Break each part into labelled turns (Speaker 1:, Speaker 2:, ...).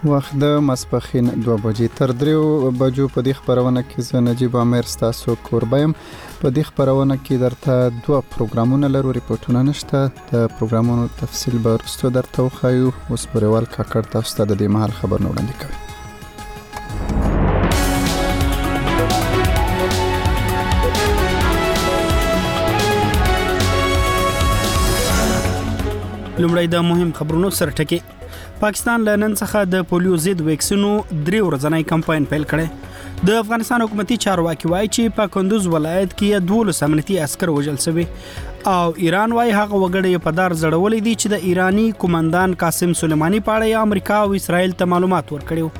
Speaker 1: وخت د ماسپښین 2 بجې تر 3 بجو په دې خبرونه کې زه نجیب عامر ستاسو کوربایم. په دې خبرونه کې درته 2 پروګرامونه لرو، ریپورتونه نشته. د پروګرامونو تفصیل به وروسته درته وښیو. اوس بریوال کاکړ تاسو ته د دې مهال خبرونه وړاندې کوي.
Speaker 2: لومړی د مهم خبرونو سرټکی. پاکستان له نن څخه د پولیو ضد ویکسینو 3 ورځنی کمپاین پیل کړي. د افغانستان حکومتي چارواکي وایي چې په کندوز ولایت کې 12 امنیتي عسكر وژل شوي او ایران وایي هغه وګړي په دار زړولې دي چې د ایرانی قومندان قاسم سلیمانی په اړه امریکا او اسرائیل ته معلومات ورکړي.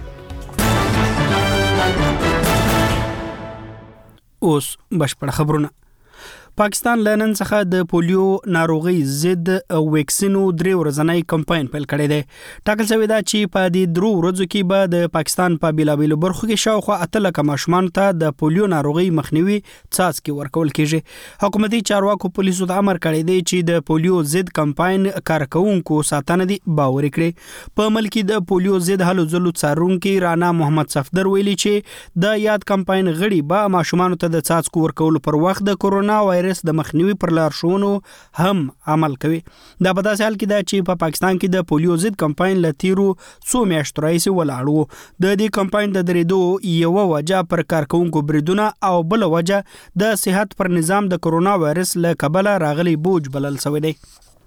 Speaker 2: اوس بشپړ خبرونه. پاکستان له نن څخه د پولیو ناروغي ضد ویکسینو 3 ورځنی کمپاین پیل کړی دی. ټاکل شوی دا چې په دې 3 ورځو کې به د پاکستان په بیلابیلو برخو کې شاوخوا 8 لک ماشومان ته د پولیو ناروغي مخنیوي څاڅکي ورکول کیږي. حکومتي چارواکو پولیسو ته امر کړی دی چې د پولیو ضد کمپاین کارکونکو ساتنه دي باور کړي. په ملک د پولیو ضد هلو ځلو څارونکو رانا محمد صفدر ویلي چې د یاد کمپاین غړي به ماشومان ته د څاڅکو ورکول پر وخت د کورونا وایرس د مخنیوي پر لارښوونو هم عمل کوي. دا په داسې حال کې ده چې په پاکستان کې د پولیو ضد کمپاین له تیرو 100 میاشتو راهیسې ولاړ وو. د دې کمپاین د درېدو یو وجه پر کارکونکو بریدونه او بل وجه د صحت پر نظام د کورونا وایرس له کبله راغلي بوج بلل شوی دی.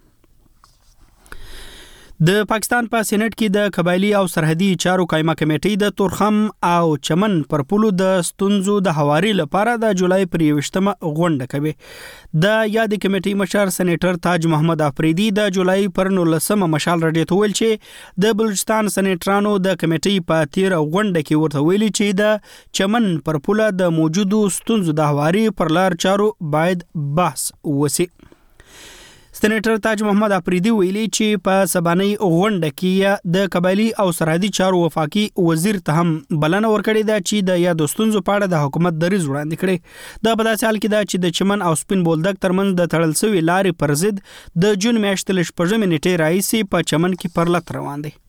Speaker 2: د پاکستان په سېنات کې د قبایلی او سرحدي چارو قائمه کمیټې د تورخم او چمن پر پولو د ستونزو د حواري لپاره د جولای پر 21مه غونډه کوي. د یاد کمیټې مشر سېنیټر تاج محمد افریدي د جولای پر 19مه مشال راډیو ته ویل چې د بلوچستان سېنیټرانو د کمیټې په تیر غونډه کې ورته ویلي چې د چمن پر پوله د موجودو ستونزو د حواري پر لار چارو باید بحث وسی. سېنیټر تاج محمد افریدي ویلي چې په سباني غونډه کې د قبایلی او سرحدي چارو وفاقي وزیر ته هم بلنه ورکړې ده چې د یاد ستونزو په اړه د حکومت دریځ وړاندې کړي. دا په داسې حال کې ده چې د چمن او سپین بولدک ترمنځ د تړل شوی لارې پر ضد د جون میاشتې له 6 نیټې راهیسې په چمن کې پرلط روان دي.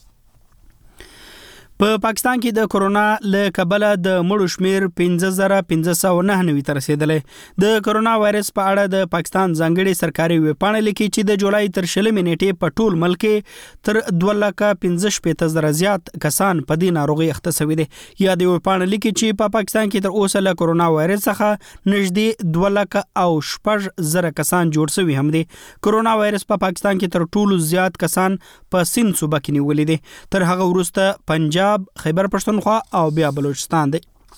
Speaker 2: په پاکستان کې د کورونا له کبله د مړو شمیر 15509 ته رسیدلی. د کورونا وایرس په اړه د پاکستان ځانګړي سرکاري ویبپاڼه لیکي چې د جولای تر 20 نیټې په ټول ملک تر 2,15,000 زیات کسان په دې ناروغي اخته شوي دي. یا د ویبپاڼه لیکي چې په پاکستان کې تر اوسه له کورونا وایرس څخه نږدې 2,06,000 کسان جوړ شوي هم دي. کورونا وایرس په پاکستان کې تر ټولو زیات کسان په سند صوبه کې نیولې دي. تر هغه وروسته پنجاب، خیبر پښتونخوا او بیا بلوچستان دی.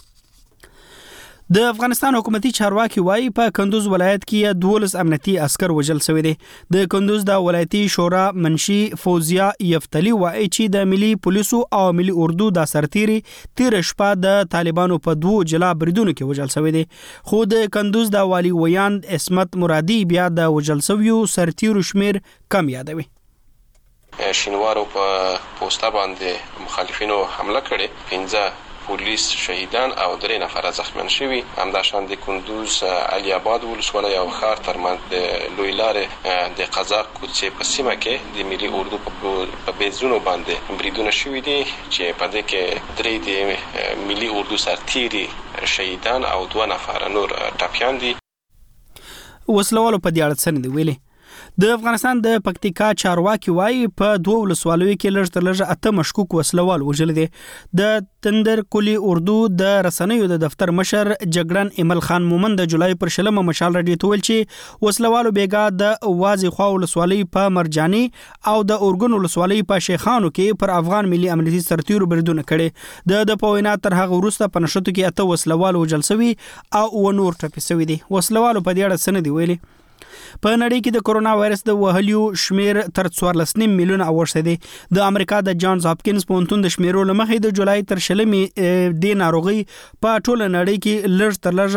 Speaker 2: د افغانستان حکومتي چارواکي وایي په کندوز ولایت کې 12 امنیتي عسكر وژل شوي دي. د کندوز د ولایتي شورا منشي فوزیا یفتلی وایي چې د ملي پولیسو او ملي اردو د سرتیري تیر شپه د طالبانو په 2 جلا بریدونو کې وژل شوي دي. خو د کندوز د والی ویان اسمت مرادي بیا د وژل شویو سرتیرو شمیر کم یادوي.
Speaker 3: شینوارو په پوسټا باندې مخالفینو حمله کړې، 15 پولیس شهیدان او 3 نفر زخمیان شوي. همداشان د کندوز علي آباد ولسوالۍ او ښار ترمنځ د لوی لارې د قزاق کوڅې په سیمه کې د ملي اردو په بیزونو باندې بریدونه شوي دي چې په دې کې 3 د ملي اردو سرتیري شهیدان او 2 نفر نور ټپیان دي.
Speaker 2: وسلوالو په دې اړه څه نه دی ویلي. د افغانستان د پکتیکا چارواکي وایي په 2 ولسوالیو کې لږ تر لږه 8 مشکوک وسلوال وژل دي. د تندر کلی اردو د رسنیو د دفتر مشر جګړن ایمل خان مومن د جولای پر 20مه مشال راډیو ته ویل چې وسلوالو بیګا د وازی خوا ولسوالۍ په مرجاني او د اورګون ولسوالۍ په شیخانو کې پر افغان ملي امنیتي سرتیرو بریدونه کړي. د پوینا تر هغه وروسته په نشټو کې 8 وسلوال وژل شوي او نور ټپي شوي دي. وسلوالو په دې اړه څه نه دی ویلي. په نړۍ کې د کورونا وایرس د وهلیو شمیر تر 14.5 میلیونه اوښته دي. د امریکا د جانز هاپکینز پوهنتون د شمیرو له مخې د جولای تر 20 د ناروغي په ټوله نړۍ کې لږ تر لږه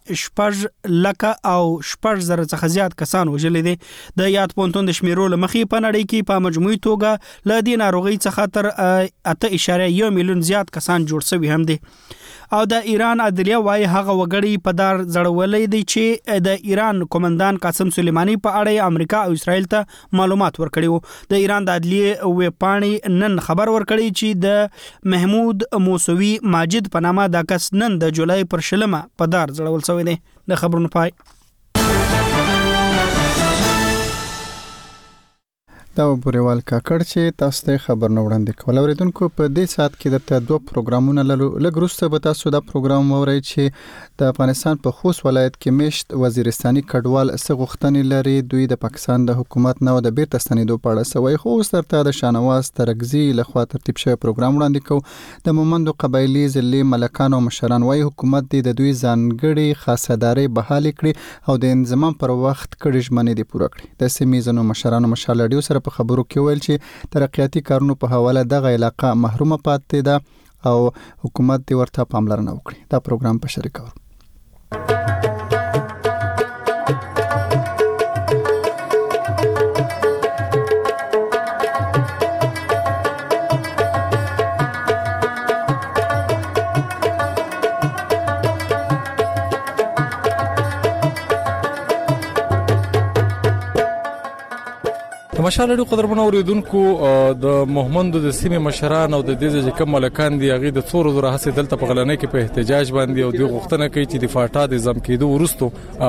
Speaker 2: 6,00,000 او 6,000 څخه زیات کسان وژل دي. د یاد پونتون د شمیرو لمخې په نړۍ کې په مجموعي توګه ل دې ناروغي څخه تر 8.1 میلیون زیات کسان جوړ شوي هم دي. او د ایران عدلیه وايي هغه وګړي په دار زړولې دي چې د ایران قومندان قاسم سلیمانی په اړه امریکا او اسرائیل ته معلومات ورکړي وو. د ایران د عدلیه ویبپاڼې نن خبر ورکړي چې د محمود موسوي ماجد په نامه د کس نن د جولای پر 20 په دار زړول شوی دی. د خبرونو پای
Speaker 1: دا بوریوال کاکړ چې تاسو ته خبر نو وړاندې کول. اوریدونکو په دې سات کې درته دوه پروګرامونه لګروسته به تاسو دا پروګرام وورئ چې د افغانستان په خوست ولایت کې مشت وزیرستاني کډوال سغختنې لري. دوی د پاکستان د حکومت نو د بیرته ستنېدو په اړه سوي خو سترته د شانواز ترغزي لخوا ترتیب شوی پروګرام وړاندې کو. د مومندو قبایلی ضلع ملکانو مشران وايي حکومت د دوی ځانګړي خاصداري بحالي کړي او د انضمام پر وخت کړي ژمنې دي پوره کړي. د سیمې مشرانو مشالډیو سره په خبرو کې ویل چې ترقیاتي کارونو په حواله دغه علاقه محرومه پاتې ده او حکومت دې ورته پاملرنه وکړي. دا پروګرام په شریکور
Speaker 4: مشالډو قدرمن اوریدونکو د محمد د سیمه مشران او د دې چې کوم ملکان دی هغه د څور زره هڅه دلته په غلنۍ کې په احتجاج باندې او د غوښتنه کوي چې د فاټا د زم کېدو ورستو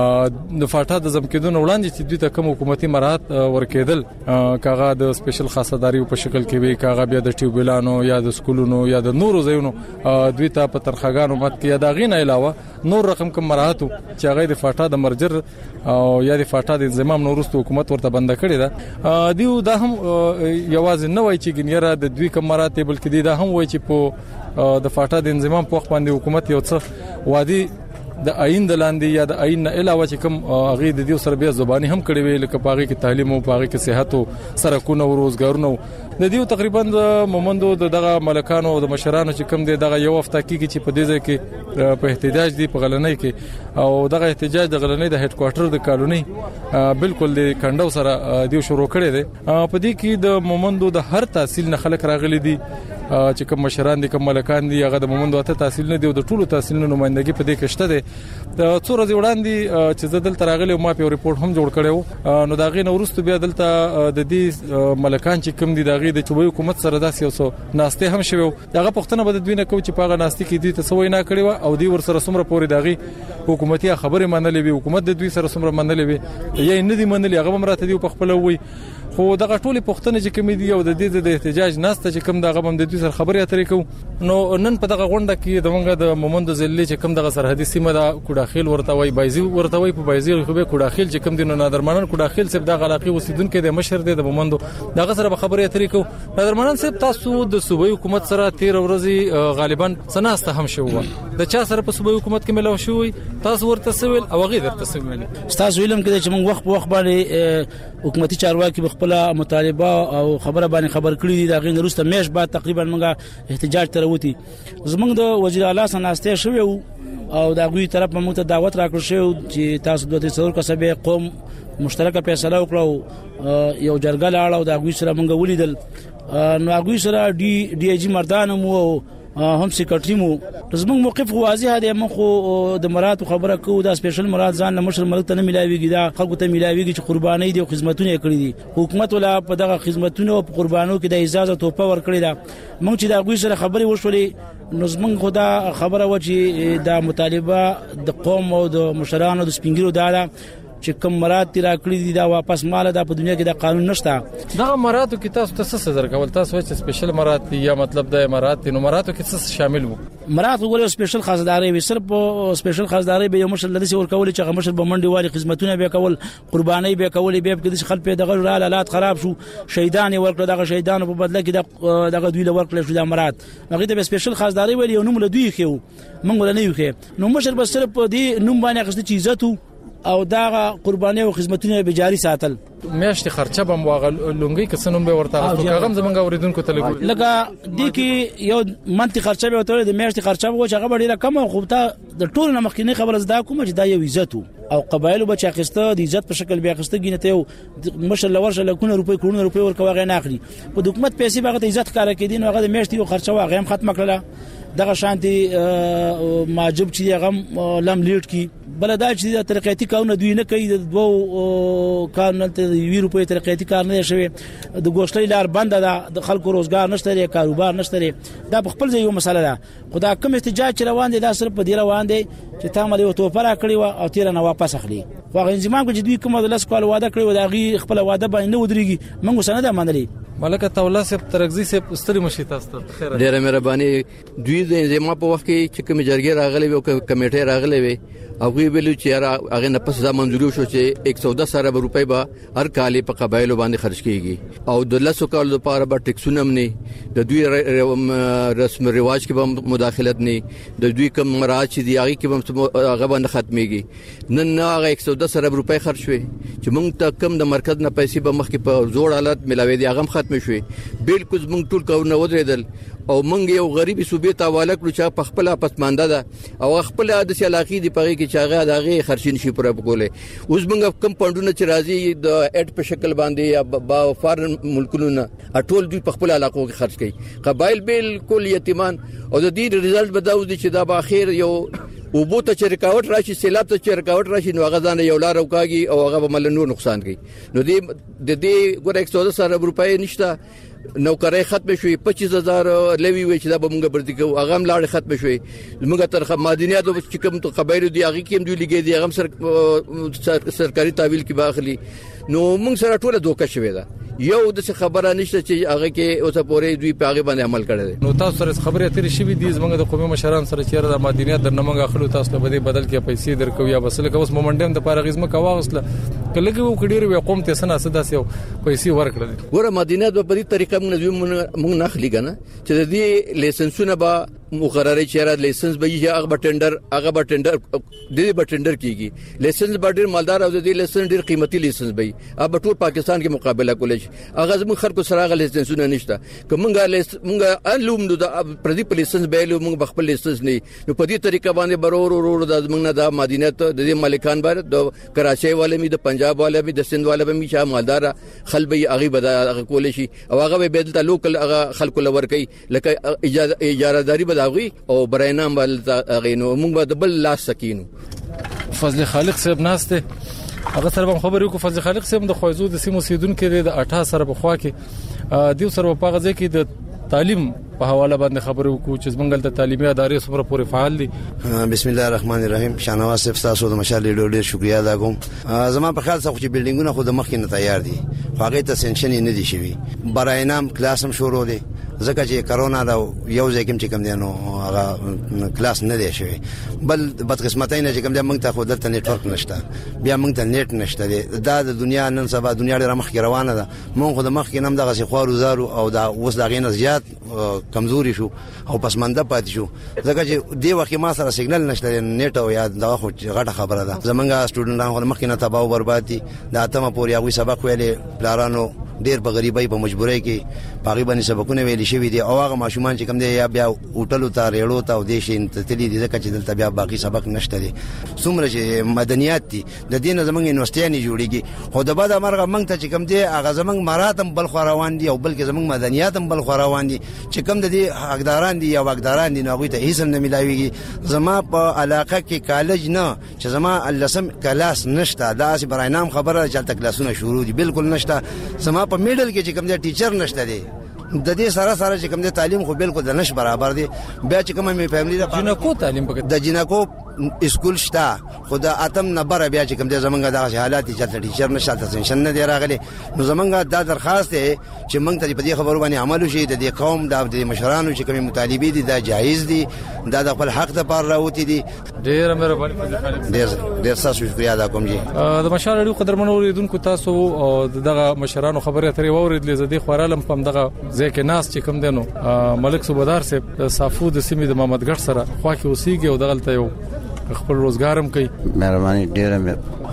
Speaker 4: د فاټا د زم کېدو وړاندې چې دوی ته کوم حکومتي مراد ورکېدل کاغه د سپیشل خاصداري په شکل کې وي کاغه بیا د ټیوبلانو یا د سکولونو یا د نورو ځایونو دوی ته په ترخګانو مت کې دا غین علاوه نور رقم کوم مراتو چې هغه د فاټا د مرجر او یا د فاټا د انضمام نورستو حکومت ورته بند کړی ده. دیو دا هم یوازې نه وای چې ګنیره د دوی کوم مراتب بلکې دا هم وای چې په د فاټا د انضمام په وخت باندې حکومت یو څه وادي د آئین د لاندې یا د آئین نه علاوه چې کوم هغه د دې سره بیا زبانی هم کړی وی لکه پاغي کې تعلیم او پاغي کې صحت او سرکونه او روزګارونه د دې تقریبا د مومندو دغه ملکانو او د مشرانو چې کوم دی دغه یو هفته کې چې په دې ځای کې په احتجاج دی په غلنۍ کې او دغه احتجاج د غلنۍ د هډ کوارټر د کالونی بالکل د کندو سره دی شروع کړی دی. په دې کې د مومندو د هر تحصیل نه خلک راغلي دي چې کوم مشران دي کوم ملکان دي هغه د مومندو ته تحصیل نه دی او د ټولو تحصیل نمائندګي په دې کې شته دي. د څو ورځې وړاندې چې زدل تراغلي او ما په ریپورت هم جوړ کړو نو دا غي نو ورستو بیا دلته د دې ملکان چې کوم دي دا غي د چوبې حکومت سره داسې اوسو ناشته هم شوی دغه پښتنه بد دوی نه کو چې پاغه ناشته کې دي ته سوې نه کړی او دی ور سره سمره پوري داغي حکومتي خبره منلې وي حکومت د دوی سره سمره منلې وي یا نه دي منلې هغه مرته دی په خپل وي خو دغه ټولي پښتنه چې کوم دي او د دې د احتجاج ناشته چې کوم دغه هم د دوی سره خبرې اترې کو نو نن په دغه غونډه کې دغه د مومند ضلع چې کوم دغه سرحدي سیمه دا کوډاخیل ورته وای بایزي ورته وای په بایزي خو به کوډاخیل چې کوم دي نو نادرمنان کوډاخیل سب د علاقې اوسیدونکو د مشر د مومند دغه سره خبرې اترې کو نادرمنان سب تاسو د صوبې حکومت سره 13 ورځې غالبا سناسته هم شو د چا سره په صوبې حکومت کې ملو شوی تاسو ورته سویل او غیر درته سویل
Speaker 5: تاسو علم کې چې موږ وخت په وخت باندې حکومتي چارواکي خپل مطالبه او خبره باندې خبر کړی دي دا غین وروسته میش بعد تقریبا موږ احتجاج تر وتی زمونږ د وزیر اعلی سناسته شوی او دا غوی طرف موږ ته دعوت راکړ شو چې تاسو د څور کسبه قوم مشترکه فیصله وکړو یو جرګه لاړ او دا غوی سره موږ ولیدل نو غوی سره ډي ای جی مردان مو هم سیکریټری مو زموږ موقف واضح دی موږ د مراد خبره کوو دا سپیشل مراد ځان مشر ملک ته نه ملاويږي دا خلکو ته ملاويږي چې قرباني دي او خدمتونه کړې دي حکومت ولا په دغه خدمتونو او قربانو کې د اجازه توپه ور کړې ده موږ چې دا غوي سره خبري وشولې نو زموږ خدا خبره و چې دا مطالبه د قوم او د مشرانو د سپینګرو دا چې کوم مراد تیرا کړی دي دا واپس مال دا په دنیا کې د قانون نشته
Speaker 4: دا مراتو کې تاسو ته څه سزا کول تاسو چې سپیشل مراد یا مطلب د مراد نو مراتو کې څه شامل وو
Speaker 5: مراد وګورئ سپیشل خاصداري وي صرف سپیشل خاصداري به یو مشر لدی ور کول چې مشر بمنډي والی خدمتونه به کول قرباني به کول به کې خلک په دغه حالات خراب شو شهیدان ورکړه دغه شهیدانو په بدله کې دغه دوی ورکړل شو د مراد هغه د سپیشل خاصداري ویل یو نوم له دوی خو موږ نه یو خو نو مشر بس صرف دې نوم باندې غشت چیزاتو او دا قرباني او خدمتونه به جاري ساتل
Speaker 4: میاشتې خرچه بم واغل لونګي کسنوم به ورته غوښتو کاغم زمونږ اوریدونکو ته
Speaker 5: لګا د کی یو منطقي خرچه به وته د میاشتې خرچه و چې هغه ډیره کم خو ته د ټول نمخکینه خبره زدا کوم چې دا یو عزت او قبایلو بچا خسته د عزت په شکل بیا خسته ګینه ته مشر لورشه لکونه روپۍ کروڑونه روپۍ ورکوي غي نه اخلي په حکومت پیسې باغ ته عزت کار کوي دین هغه د میشتي او خرچه واغ هم ختم کړله دغه شانتي ماجب چې هغه لم لیډ کی بلدا چې ترقیاتی کارونه دوی نه کوي د دوه کارونه ته 20 روپۍ ترقیاتی کار نه شوی د ګوشتۍ لار بند ده د خلکو روزګار نشته لري کاروبار نشته لري دا په خپل ځای یو مسله ده خدا کوم احتجاج روان دي دا صرف په دی روان دي چې تا ملي وته پر کړی او تیر نه واپس اخلي خو انځمام کې دوی کوم د لاس کول واده کړی و دا غي خپل واده باندې نه ودرېږي موږ سند منلي
Speaker 4: ملکه تولا سپ ترغزي سپ ستري مشي تاسو ته خیر
Speaker 6: ډیره مهرباني دوی د انځما په وخت کې چې کوم جرګې راغلي او کمیټه راغلي وي او وی ویلو چې هغه نه پس دا منځوري شو چې 110 سره روپۍ به هر کال په قبایلو باندې خرج کیږي او د لاسو کال لپاره به ټیکسونه نه د دوی رسم رواج کې به مداخلت نه د دوی کوم مراعات چې دی هغه کې به هغه باندې ختميږي نن هغه 110 سره روپۍ خرج شوي چې موږ ته کم د مرکز نه پیسې به مخکې په زوړ حالت ملاوي دي هغه ختم شوي بالکل موږ ټول کارونه ودرېدل او موږ یو غریبي صوبې ته حواله کړو چې په خپل پسمانده ده او خپل د علاقې دی پغې کې چې هغه دغه خرچین شي پر بګولې اوس موږ کم پوندونه چې راځي د اډ په شکل باندې یا با فارن ملکونو نه ټول دوی په خپل علاقو کې خرج کوي قبایل بالکل یتیمان او د دې ریزلټ بداو دي چې دا به اخر یو او بو ته چرکاوټ راشي سیلاب ته چرکاوټ راشي نو هغه ځان یو لار وکاږي او هغه به مل نور نقصان کوي نو دې ګور 110 سره روپۍ نشته نوکرای ختم شوی 25000 لوي وي چې دا به موږ برتي کو هغه لاړ ختم شوی موږ تر مدنیات چې کوم ته قبایل دي هغه کې دوی لګي دي هغه سرکاري تعویل کې باخلي نو موږ سره ټوله دوکه شوی دا یو د خبره نشته چې هغه کې اوسه پورې دوی په هغه باندې عمل کړی
Speaker 4: نو تاسو سره خبره اترې شوی دي زمونږ د قومي مشران سره چیرې د مدنیات در نمنګ اخلو تاسو له بده بدل کې پیسې درکو یا بس لکه اوس مومنډم د پارغزم کواغسله کله کې وکړي وي قوم ته سنا سدا سي پیسې ورکړل
Speaker 6: ګوره مدنیات په دې طریقه موږ نه خلی کنه چې د دې لایسنسونه به مقرره چیرې لایسنس به یې هغه ټندر د دې ټندر کیږي لایسنس به ډیر مالدار او د دې لایسنس ډیر قیمتي لایسنس به اب ټول پاکستان کې مقابله کولای شي هغه زموږ خلکو سره غل لایسنسونه نشته کومه الوم د پردي لایسنس به له موږ بخپل لایسنس نه نو په دې طریقه باندې برور د موږ نه د مدینت د دې مالکان بار د کراچي والے می د پنجاب والے می د سند والے می چې مالدار خلبي هغه به کولای شي او هغه به بدل لوکل هغه خلکو لور کوي لکه اجاره داری بداوي او برینام بل غینو موږ به بل لاس سکینو
Speaker 4: فضل خالق صاحب ناشته هغه سره خبرې کو فضل خالق صاحب د خوځو د سیمو سیدونکو د 18 سره په خوا کې دیو سره په غزه کې د تعلیم په حواله باندې خبرې کو چې زمنګل د تعلیمي ادارې سره پورې فعال دي
Speaker 7: بسم الله الرحمن الرحیم شاهنواز صاحب تاسو د مشال ډېر شکریا ادا کوم زما په خیال څخه چې بلډینګونه خو د مخ کې نه تیار دي هغه ته سنشن نه دي شوی برای نام کلاس هم شروع دي ځکه چې کرونا دا یو ځای کې کوم دي نو هغه کلاس نه دی شوی بل بدقسمتۍ نه چې کوم دي موږ ته خو دلته نتورک نشته بیا موږ ته نت نشته دا د دنیا نن سبا دنیا ډېر مخ کې روانه ده موږ خو د مخ کې نم دغه خوارو زارو او دا اوس دا غینه زیات کمزوري شو او پسمانده پات شو ځکه چې دی وخت ما سره سیګنل نشته نت او یا دا خو غټه خبره ده زمونږ سټوډنټان مخ کې نه تباہ او برباد دي دا اتمه پورې هغه سبق ویلې پلارانو ډیر په غریبۍ په مجبورۍ کې پاغي باندې سبقونه ویل شوی دي او هغه ماشومان چې کوم دي یا بیا اوټلو ته ریړو ته او د شین تتلی دي ځکه چې دلته بیا باقي سبق نشته دي څومره چې مدنیات دي د دین زمونږ یونیورسيټي جوړیږي خو د بعد مرغه موږ ته چې کوم دي هغه زمونږ مراتم بل خو روان دي او بلکې زمونږ مدنیات هم بل خو روان دي چې کوم د دې حقداران دي یا واقداران دي نو هغه ته هیڅ نه ملایويږي زما په علاقه کې کالج نه چې زما لسم کلاس نشته دا سي براینام خبره چې کلاسونه شروع دي بالکل نشته زما په میډل کې چې کوم دي ټیچر نشته دي د دې سره چې کوم دي تعلیم خو بالکل د نش برابر دي بیا چې کومه می فیملی د
Speaker 4: جنکو تعلیم پکې
Speaker 7: د جنکو اسکول شته خدا اتم نبر بیا چې کوم دي زمونږ د حالات چې ټیچر نشته تنشن نه دی راغلي نو زمونږ دا درخواست دی چې موږ ته په دې خبرو باندې عمل وشي د دې قوم د مشرانو چې کوم مطالبه دي دا جایز دي دا د خپل حق ته پر راوتی دي
Speaker 4: ډیر مهرباني
Speaker 7: ډیر تاسو شکریا ادا کوم جی
Speaker 4: د مشال اړو قدرمن اوریدونکو تاسو او دغه مشرانو خبره اترې ووریدلې زدي خورالم پم دغه ځکه ناس چې کوم دنو ملک صوبدار صاحب صافو د سیمې د محمدګړ سره خوا کې اوسېږي او دغلته یو خپل روزګارم کوي
Speaker 8: مهرباني ډیره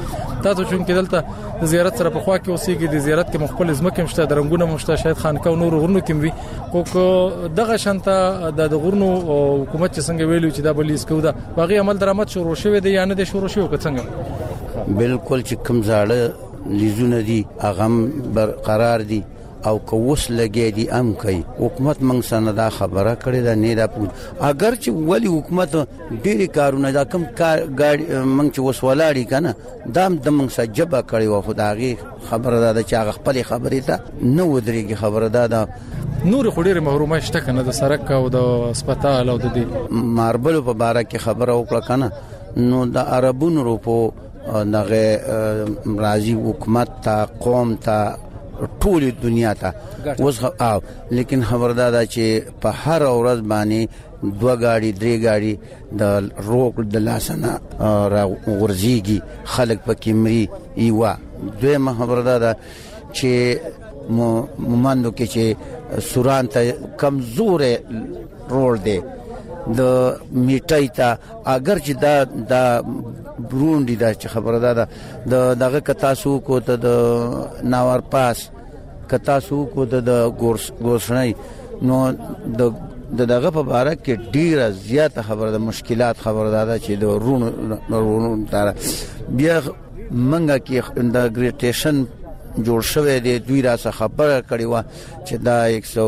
Speaker 4: تاسو چې دلته د زیارت سره په خوا کې اوسېږي د زیارت کې مخبل ځمکه مشته د رنگونو مشته شاید خانقاه نور غرونو کې وي خو دغه شانته د غرونو حکومت چې څنګه ویلو چې دا بلیس کو دا باغی عمل درآمد شروع شوی دی یا نه دی شروع شوی څنګه
Speaker 8: بالکل چې کوم زاړه لیزونه دي هغه برقرار دي او کوس لګي دي ام کوي حکومت موږ سره دا خبره کړې ده نه دا اگر چې ولی حکومت ډېری کارونه دا کم ګاډي موږ چې وسولاړي کنه دام د موږ سجبه کړی و خدایي خبره ده چې هغه خپل خبرې ته نو ودرېږي خبره ده
Speaker 4: نور خډيره محرومه شته کنه د سرک او د هسپتال او د
Speaker 8: ماربل په باره کې خبره وکړه کنه نو د عربونو روپو دغه راځي حکومت ته قوم ته ټول دنیا ته اوس لیکن خبردار چې په هر ورځ باندې 2 غاډي 3 غاډي د روک د لاسنه را ورزيږي خلک په کیمري ایوا دوی خبردار چې مومندو کې چې سوران ته کمزور روړ دی د میټای ته اگر چې دا بروندی دا چې خبردار ده دغه کتا سو کو ته د ناور پاس کتا سو کو ته د ګورشنۍ نو دغه په باره کې ډیره زیاته خبره ده مشکلات خبردار ده چې د رونو تر بیا منګه کې د ګریټیشن جوړ شوی دی دوی را څخه خبره کړې و چې دا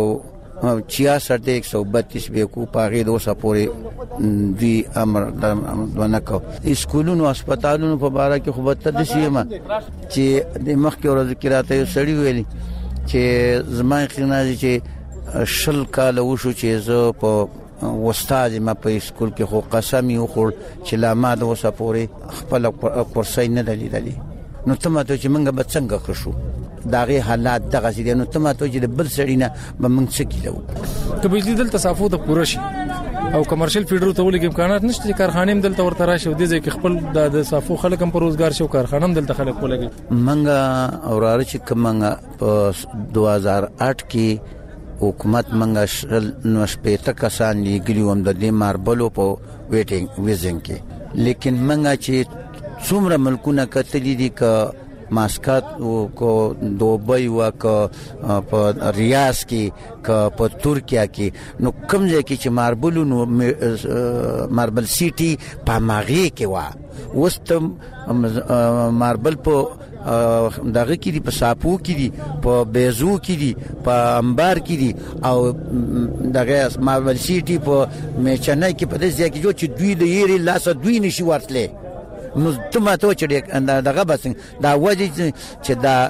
Speaker 8: 166 132 به کو پاغي دوسه پورې دی امر ونکو اسکولونو هسپتالونو په باره کې خو به تدسیمه چې د مخکې ورځ کې راته یو سړی ویلي چې زما خنازي چې شل کال وشو چې زه په استاد ما په اسکول کې خو قسم یو خور چې لا ما دوسه پورې خپل کورسای نه دلیدلی نو تماته چې منګه به څنګه خشو داغه حالات دغه دي نو تماته چې د بل سړی نه به موږ څه کیلو
Speaker 4: ته بجلی دلته صافو ته پوره شي او کمرشل فیډر ته ولګي امکانات نشته چې کارخانه دلته ورته راشي او د ځکه خپل د صافو خلک هم په روزګار شو کارخانه دلته خلک ولګي
Speaker 8: منګه اوراره چې کومه په 2008 کې حکومت منګه شل نو شپېته کسان لګلیو هم د دې ماربلو په ویټینګ ویزنګ کې لیکن منګه چې څومره ملکونه کتلې دي ک ماسکات او کو دوبۍ او ک په ریاض کې ک په ترکیه کې نو کوم ځای کې چې ماربل سیټي په ماغي کې وا وستم ماربل په دغه کې دي په ساپو کې دي په بیزو کې دي په انبار کې دي او دغه ماربل سیټي په میچنای کې په دې ځای کې چې دوی د یری لاس دوی نشي ورتله نو تماته چې دغه بس دا وځي چې دا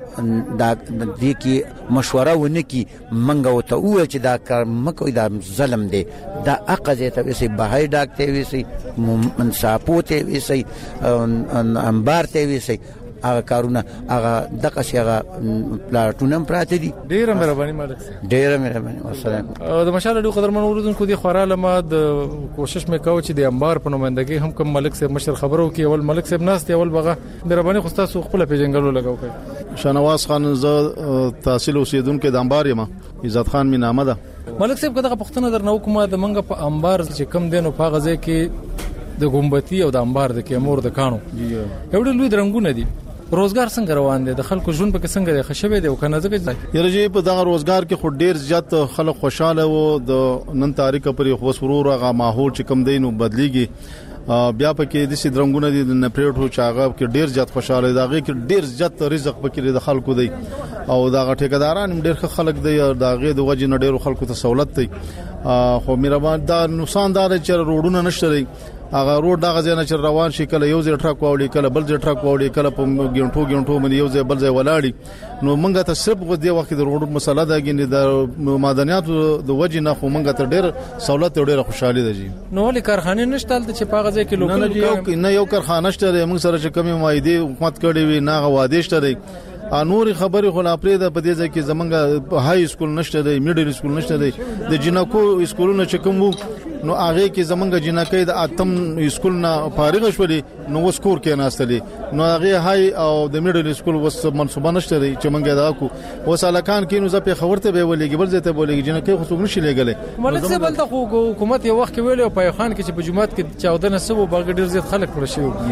Speaker 8: دې کې مشوره ونکي منګه وته او چې دا کار مکو دا ظلم دی دا اقزه ته وسی بهای ډاکټر وسی منصاپوته وسی انبار ته وسی هغه کارونه هغه دغه شیغه پلاټونم پراته دي
Speaker 4: ډیره مهرباني مالک
Speaker 8: ډیره مهرباني والسلام
Speaker 4: د مشال ډو قدرمن اوردونکو دي خوراله ما د کوشش مې کاوه چې د انبار په نمائندګي هم کوم ملک صاحب مشر خبرو کې اول ملک صاحب ناس دی اول بغه مهرباني خو تاسو خپل پیژنګلو لګاو کوي
Speaker 9: شنواز خان ز تحصیل اوسیدونکو د انبار یم عزت خان می نامه ده
Speaker 4: ملک صاحب کداغه پښتنه درنو کومه د منګه په انبار چې کم دینو په غزه کې د ګمبتی او د انبار د کیمور د کانو یو ډول لوی درنګونه دي روزګار څنګه روان دي د خلکو ژوند په څنګه دی خشبه دی او کنه ځکه
Speaker 9: یره په دغه روزګار کې خو ډیر زیات خلک خوشاله وو د نن تاریخ پر خو سرور هغه ماحول چې کم دینو بدلیږي بیا پکې د سیدرنګونه دي د نپریټو چاغه کې ډیر زیات خوشاله دغه کې ډیر زیات رزق پکې د خلکو دی او دغه ټیکداران ډیر خلک دی دغه د وجه نه ډیر خلکو ته سہولت دی خو مهربان دا نقصان دار چې روډونه نشته هغه روډ دغه ځای چې روان شي کله یو ځای ټرک واوړي کله بل ځای ټرک واوړي کله په ګڼټو باندې یو ځای بل ځای ولاړي نو موږ ته صرف غو دی وخت د روډ مسله ده کې د معدنیاتو د وجه نه خو موږ ته ډیر سہولت ډیر خوشحالي ده جی
Speaker 4: نو ولې کارخانه نشته چې په غزه کې لوکل
Speaker 9: نه یو کارخانه شته موږ سره چې کمی مایده حکومت کړي وي نه غواده شته نور خبرې خو لا پرې د پدې ځکه زمونږ های سکول نشته دی میډل سکول نشته دی د جنکو سکولونه چې کوم نو هغه کې زمونږ جنکې د اتم سکول نه فارغ شولې نو وسکور کې ناستلې نو هغه های او د میډل سکول وس منصوبه نشته دی چې مونږه دا کو وسالکان کې نو زپې خبرته به ولېږي بل ځای ته بولېږي جنکې خو څوک نشي لګلې
Speaker 4: ملک څه بل ته حکومت یو وخت ویلو په خان کې چې په جمعات کې 14 نسو باغ ډیر زیات خلک پرشي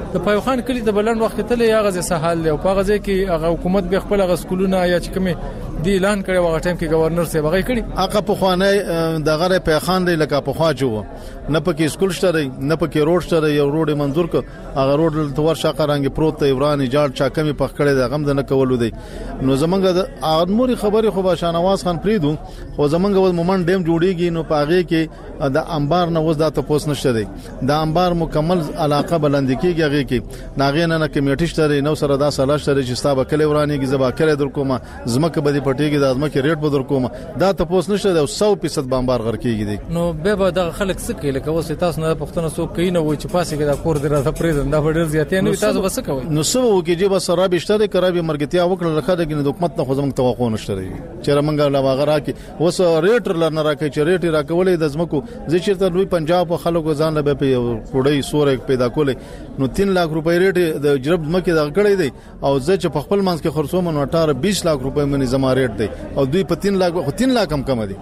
Speaker 4: د پایوخان کلی د بلند وخت ته له هغه ځای سهال دی او په هغه ځای کې هغه حکومت به خپل هغه سکولونه یا چې کومه دی اعلان کړي وغه ټیم کې گورنر صاحب هغه کړي
Speaker 9: هغه په خوانه د غره پیخان دی لکه په خوا جو نه پکې سکول شته نه پکې روډ شته یو روډ منظور ک هغه روډ تور شاقه رنگ پروت ایرانی جاړ چا کمی پخ کړي د غم د نه کولو دی نو زمونږ د اغموري خبري خو شاهنواز خان پریدو خو زمونږ ول مومن ډیم جوړیږي نو پاغه کې د انبار نه وز د تپوس نشته دی د انبار مکمل علاقه بلند کیږي هغه کې ناغې نه کمیټی شته نو سره دا سلاش شته چې ستابه کلی ورانی کې زبا کړي در کومه زمکه بدی پټیږي د ازمکه ریټ به در کومه دا تپوس نشته دی 100% بمبار غر کیږي دی
Speaker 4: نو به د خلک سکه لکه اوس تاسو نه پښتنه سو کین و چې پاسې کې دا کور دره پریزن دا ډیر زیاتې نه تاسو بس کوي
Speaker 9: نو سو کې چې بس را بشتره کرابي مرګتیا وکړه لکه د حکومت نه خو زموږ توقع نشته دی چې رمنګ لا واغرا کې اوس ریټ لرنه راکې چې ریټ راکولې د زمکو زه چیرته لوی پنجاب په خلکو ځان له په کوړی سورې پیدا کولې نو 3 लाख रुपए ریټ د جرب مکه د کړی دی او زه چې په خپل منځ کې خرڅوم نو 18-20 लाख रुपए منی زما ریټ دی او دوی په 3 लाख خو 3 लाख کم دی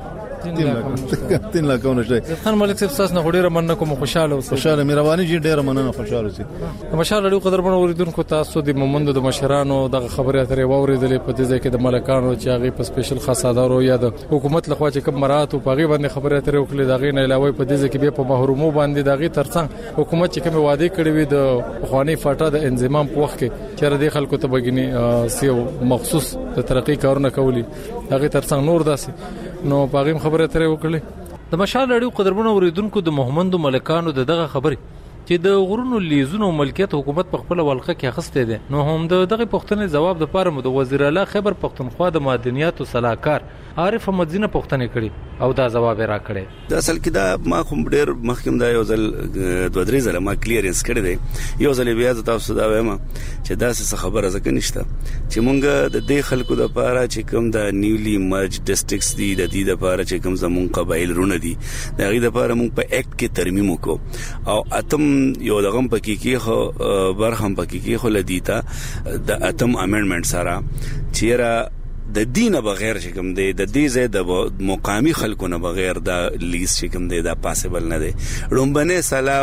Speaker 9: 3 लाख ونشته
Speaker 4: خان ملک صاحب تاسو نه ډیره مننه کوم خوشاله اوسئ
Speaker 9: خوشاله مهرباني جی ډیره مننه خوشاله اوسئ
Speaker 4: ماشاءالله ډیره قدر باندې اوریدونکو تاسو د مومند د مشرانو د خبرې اترې ووریدلې په دې ځای کې د ملکانو چې هغه په سپیشل خاصادارو یا د حکومت لخوا چې کوم مرات او پاغي باندې خبرې اترې وکړي دا غي نه علاوه په دې ځای کې به په محرومو باندې دا غي ترڅنګ حکومت چې کوم وعده کړی وي د خواني فاټا د انضمام په وخت کې چې د خلکو ته بګینی سیو مخصوص د ترقی کارونه کولی هغه ترڅنګ نور داسي نو پاغیم خبره ترې وکړي د مشال اړیو قدرمنو اوریدونکو د محمد ملکانو دغه خبره چې د غرونو لیزونو ملکیت حکومت په خپل ولقه کې اخسته دي نو هم دغه پښتنې جواب د پاره د وزیر اعلی خیبر پښتونخوا د معدنیاتو صلاحکار عارف مدینه پښتنې کړي او دا جواب را کړي
Speaker 10: د اصل کې دا ما کوم ډیر محکم دا یو ځل دوه درې ځله ما کلیرنس کړی دی یو ځل بیا تاسو دا وایم چې دا څه خبره ځکه نشته چې مونږ د دې خلکو د پاره چې کوم د نیولی مرج ډیسټریکټس دي د دې د پاره چې کوم زمون قبایل رونه دي دا غي د پاره مونږ په اکټ کې ترمیم وکړو او اتم یو دغه پکې کې خو برخم پکې کې خو لدیتا د اتم امندمنت سره چیرې د دینه بغیر چې کوم دی د دې زید د مقامی خلکو نه بغیر د لیست چې کوم دی دا پاسبل نه دی رومبنه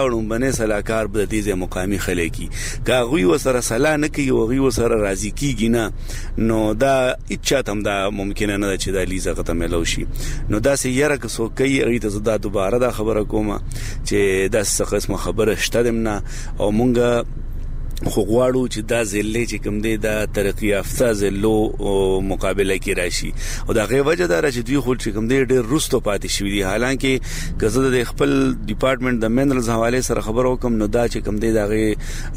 Speaker 10: سلاکار د دې زید مقامی خلکی کا غوی وسره سلا نه کوي او غوی وسره راضی کیږي نه نو دا اچا تم دا ممکن نه چې دا لیزه ختم ملو شي نو دا سه یره که سو کوي غي ته زدا دوباره دا خبره کومه چې دا څه قسمه خبره شته دمنه او مونږه خو غواړو چې دا زلې چې کوم دی دا ترقی یافته زلو مقابله کې راشي او دا غي وجه دا چې دوی خو چې کوم دی ډېر رستو پاتې شوی دي حالانکه کزه د خپل ډپارټمنټ د منرالز حواله سره خبر وکم نو دا چې کوم دی دا غي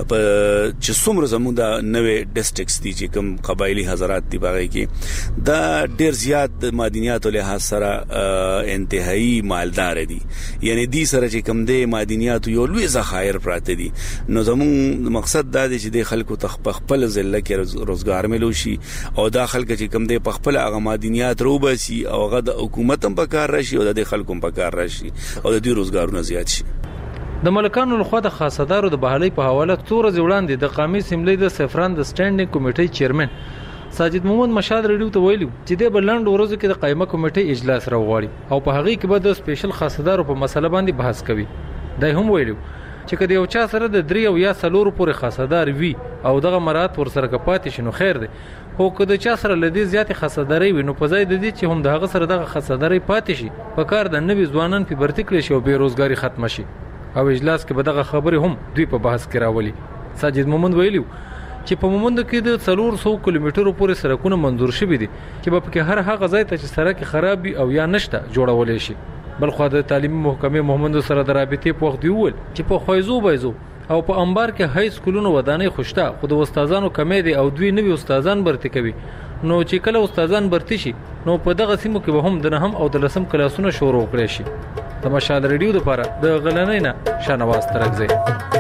Speaker 10: چې څومره زموږ د نوې ډیسټریکټس دي چې کوم قبایلی حضرات دي باغی کې دا ډېر زیات معدنیات له سره انتهایی مالدار دي یعنی دې سره چې کوم دی معدنیات یو لوی ذخایر پراته دي نو زموږ مقصد دا دي چې د خلکو تخپل ځله کې روزګار ملو شي او دا خلک چې کوم دی په خپل هغه معدنیات روبسي او هغه د حکومت هم په کار راشي او د خلکو په کار راشي او د دې روزګارونه زیات شي
Speaker 4: د ملکانو لخوا د خاصدارو د بحالي په حواله تور ځوړاندې د قومي سیملې د سفران د سټانډینګ کمیټې چیرمن ساجد محمد مشاد ریډیو ته ویلو چې د بلند ورځو کې د قائمه کمیټې اجلاس راوغړي او په هغه کې به د سپیشل خاصدارو په مسله باندې بحث کوي دای هم ویلو چې کله یو چا سره د 3 او یا 4 پورې خاصدار وي او دغه مراد ور سره کپاتې شنو خیر دی خو کله چا سره لدی زیات خاصداري وي نو په ځای د دې چې هم دغه سره دغه خاصداري پاتې شي په کار د نوي ځوانان په برتی کړي شي او بیروزګاری ختم شي او اجلاس کې به دغه خبره هم دوی په بحث کې راولي ساجد محمد ویلو چې په مومند کې د 400 کیلومترو پورې سړکونه منظور شوي دي چې په کې هر هغه ځای ته چې سړک خراب او یا نشته جوړول شي بل خو د تعلیمي محکمې محمد سره د رابطې په وخت دی ول چې په خوایزو بایزو او په انبار کې هاي سکولونو ودانې خوشته خو د استادانو کمې دي او دوی نوي استادان برتي کوي نو چې کله استادان برتي شي نو په دغه سیمو کې به هم د نهم او د لسم کلاسونو شروع کړي شي د مشال ریډیو لپاره د غلنۍ نه شانواز ترګزي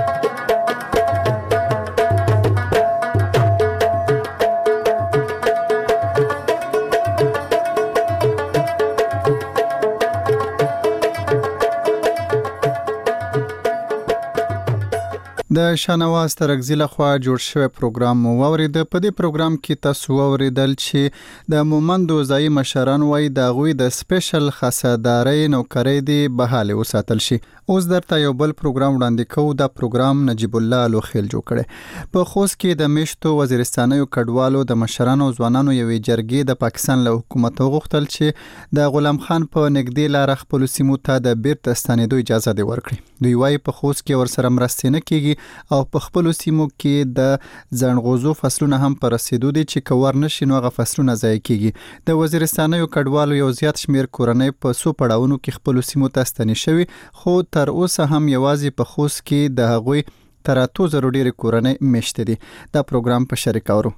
Speaker 1: د شانواز ترغزی لخوا جوړ شوی پروګرام مو واورید. په دې پروګرام کې تاسو واوریدل چې د مومندو ځای مشران وای د غوي د سپیشل خاصداري نوکری دی بحاله وساتل شي. اوس درته یو بل پروګرام وړاندې کوو. دا پروګرام نجیب الله لوخیل جوړ کړي. په خوست کې د میشتو وزیرستانیو کډوالو د مشرانو ځوانانو یوې جرګې د پاکستان له حکومت غوښتل چې د غلام خان په نګدي لار خپل سیمو ته د بیرته ستنېدو اجازه دی ورکړي. دوی وای په خوست کې ورسره مرستې نه کیږي او په خپل سیمو کې د ځنغوزو فصلونه هم پر رسیدو دي چې کور نشي نو غ فصلونه ضایع کیږي. د وزیرستانیو کډوالو یو زیات شمیر کورنۍ په سو پړاونو کې خپل سیمو ته ستنې شوی، خو تر اوسه هم یوازې په خوست کې د هغوی تر 3000 ډېر کورنۍ مشته دي. دا پروګرام په شریک اورو.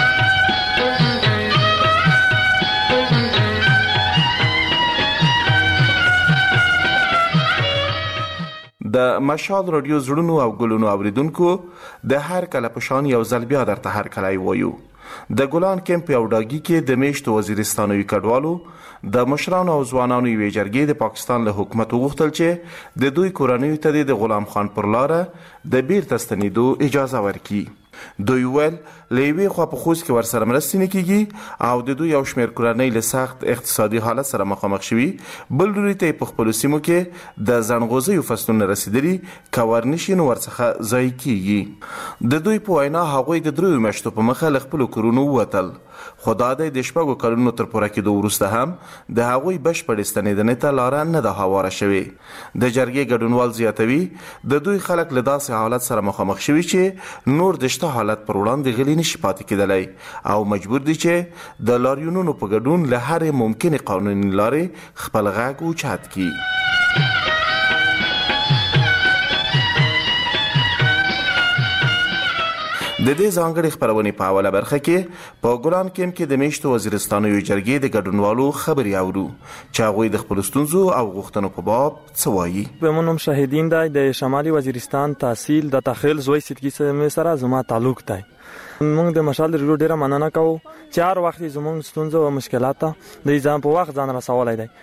Speaker 11: د مشال رادیو زړونو او ګلونو اوریدونکو د هر کله پشان یو ځل بیا درته هر کله وایو. د ګلان کمپ یو ډاګي کې د میشتو وزیرستانوي کډوالو د مشرانو او ځوانانو یوې جرګې د پاکستان له حکومت وغوښتل چې د دوی کورنیو ته د غلام خان پر لار د بیرته ستنېدو اجازه ورکړي. دوی ول لوی خو په خوست کې ورسره مرستې نه کیږي او د دوی یو شمیر کورنۍ له سخت اقتصادي حالت سره مخامخ شوي. بل لوري ته په خپل سیمو کې د ځنغوزي فصلونو رسیدلي کور نشي نو ورڅخه ځای کیږي. د دوی په وینا هغوی د درو میاشتو په مخه له خپل کورونو وتل، خدا د شپږو کلونو تر پوره کېدو وروسته هم د هغوی بشپړ ستنېدنې ته لاره نه ده هواره شوې. د جرګې ګډونوال زیاتوي د دوی خلک له داسې حالت سره مخامخ شوي چې نور د شته حالت پر وړاندې غلي نشي پاتې کېدلی او مجبور دي چې د لاریونونو په ګډون له هرې ممکنې قانوني لارې خپل غږ اوچت کړي. د دې ځانګړي خبرونه په اوله برخه کې په ګلان کمپ کې د میشتو وزیرستانوي جرګې د ګډونوالو خبري اورو چې هغوی د خپل ستونزو او غوښتنو په باب څه وایي.
Speaker 12: بمونم شاهدین دی د شمالي وزیرستان تحصیل د تخیل زوی سیدکی سره زما تعلق دی. موږ د مشال رادیو ډیره مننه کوو چې هر وخت زموږ ستونزو او مشکلات د ځان په وخت ځان رسولای دی.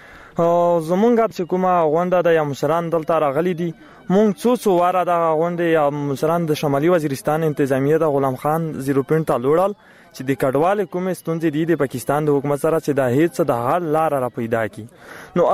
Speaker 12: زمونږ چې کومه غونډه د یا مشران دلته راغلي دي، مونږ څو واره د غونډې یا مشران د شمالي وزیرستان انتظامیه د غلام خان 0 پوینټ ته لوړل چې د کډوال کومې ستونزې دي د پاکستان د حکومت سره چې د هیڅ د حل لار را پیدا کی. نو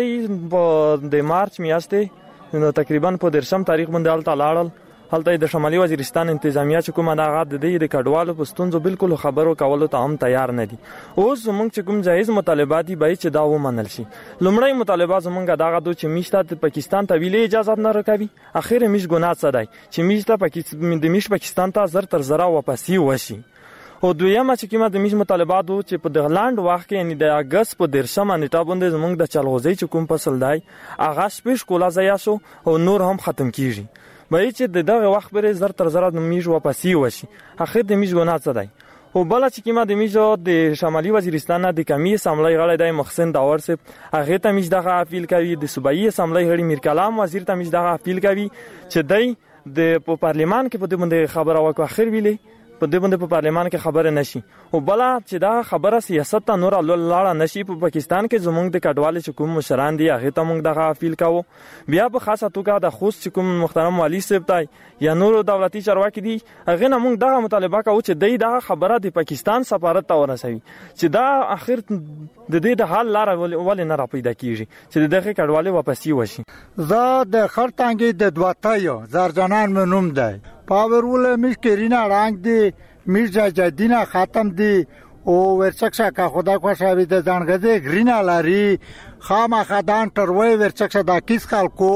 Speaker 12: الته د مارچ میاشتې نو تقریبا په 10 تاریخ باندې الته لاړل. هلته د شمالي وزیرستان انتظامیه چې کومه د غاد د کډوالو په ستونزو بالکل خبرو کولو ته هم تیار نه دي. اوس زمونږ چې کوم جایز مطالبات دي به چې دا ومنل شي. لومړی مطالبه زمونږ دغه دوه چې میشته د پاکستان ته ویلې اجازه نه راکوي. اخر میش ګناه څه دی چې میشته د میش پاکستان ته زر تر زره واپسی وشي. او دویمه چې کومه د میش مطالبات وو چې په دغلاند وخت کې یعنی د اگست په 10 نیټه باندې زمونږ د چلغوزي چې کوم فصل دی هغه سپیش کولا ځای شو او نور هم ختم کیږي. مې چې دغه وخت بره زر تر زره د میش واپسی وشي. اخر د میش ګناه څه دی. او بل چې کیما د میش د شمالي وزیرستان د کمی اسمبلی غړی دی محسن داور صاحب هغه ته میش دغه اپیل کوي. د صوبایي اسمبلی غړي میر کلام وزیر ته میش دغه اپیل کوي چې دی د پارلیمان کې په دې باندې خبره وکړي. اخر ویلې په دې باندې په پارلیمان کې خبره نشي. او بل چې دا خبره سیاست ته نور لاړه نشي. په پاکستان کې زموږ د کډوال چې کوم مشران دي هغه ته موږ دغه اپیل کوو. بیا په خاصه توګه د خوست چې کوم محترم والی صاحب دی یا نور دولتي چارواکي دي هغه نه موږ دغه مطالبه کوو چې دغه خبره د پاکستان سفارت ته ورسوي چې دا اخر د دې د حل لار ولې نه را پیدا کیږي چې دغه کډوالي واپسی وشي.
Speaker 13: زه د خرتانګي د دواتایو زرجنان منوم دی پاورول مشکرینا رنگ دی میرزا جدینا ختم دی او ورچکشا کا خدا کو شاوی د ځانګړي غرینا لاري خامہ خدان تروي ورچکشا دا کیس کال کو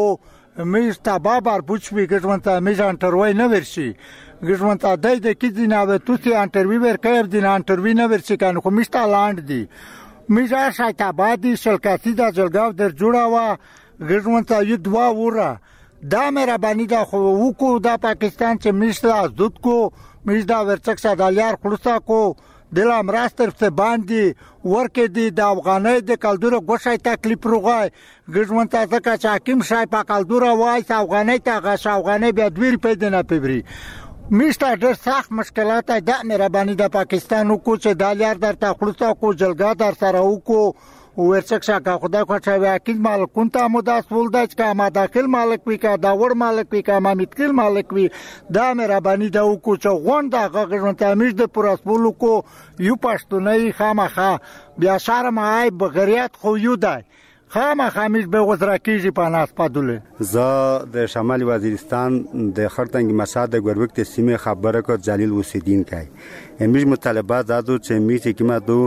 Speaker 13: میستا بابار پوچوي ګټونتا میزان تروي نه ورشي ګټونتا د کیدینا و توسي انټرویو ور کړ دین انټرویو نه ورشي کنه خو میستا لاند دی میزا شایت آبادی شلکاتی دا جلګاو در جوړاوه ګټونتا یو دوا وره دا مهرباني دا خو وکړو دا پاکستان چې میشته ازدود کو میشته ورڅک سادالیار خلصا کو دلا مراستر څخه باندې ورکه دي د افغانۍ د کلدور غوښای تکلیف روغای ګژمنتا ځکه چې حکیم شای په کلدور وای افغانۍ ته غش افغانۍ بیا دوی پیدا نه پیبري میشته ډېر سخت مشکلات د مهرباني د پاکستان کو چې دالیار در ته خلصا کو جلګا در سره کو ورڅکشا کا خدای خو چې اكيد مالکون ته مداس ولداش کا ما داخل مالک وی کا دا ور مالک وی کا ما متکل مالک وی دا مهرباني دا کو چې غون دا غږون ته امیر د پراسپولو کو یو پښتوني خامخا بیا شرم آی بغریت خو یو دی خامخامیش به وزراکیږي په ناس پدوله
Speaker 14: زه د شمالي وزیرستان د خرطنګ مساد د ګوروکت سیمه خبره کو جلیل وسیدین کای امیش مطالبات دادو چې میته کیما دو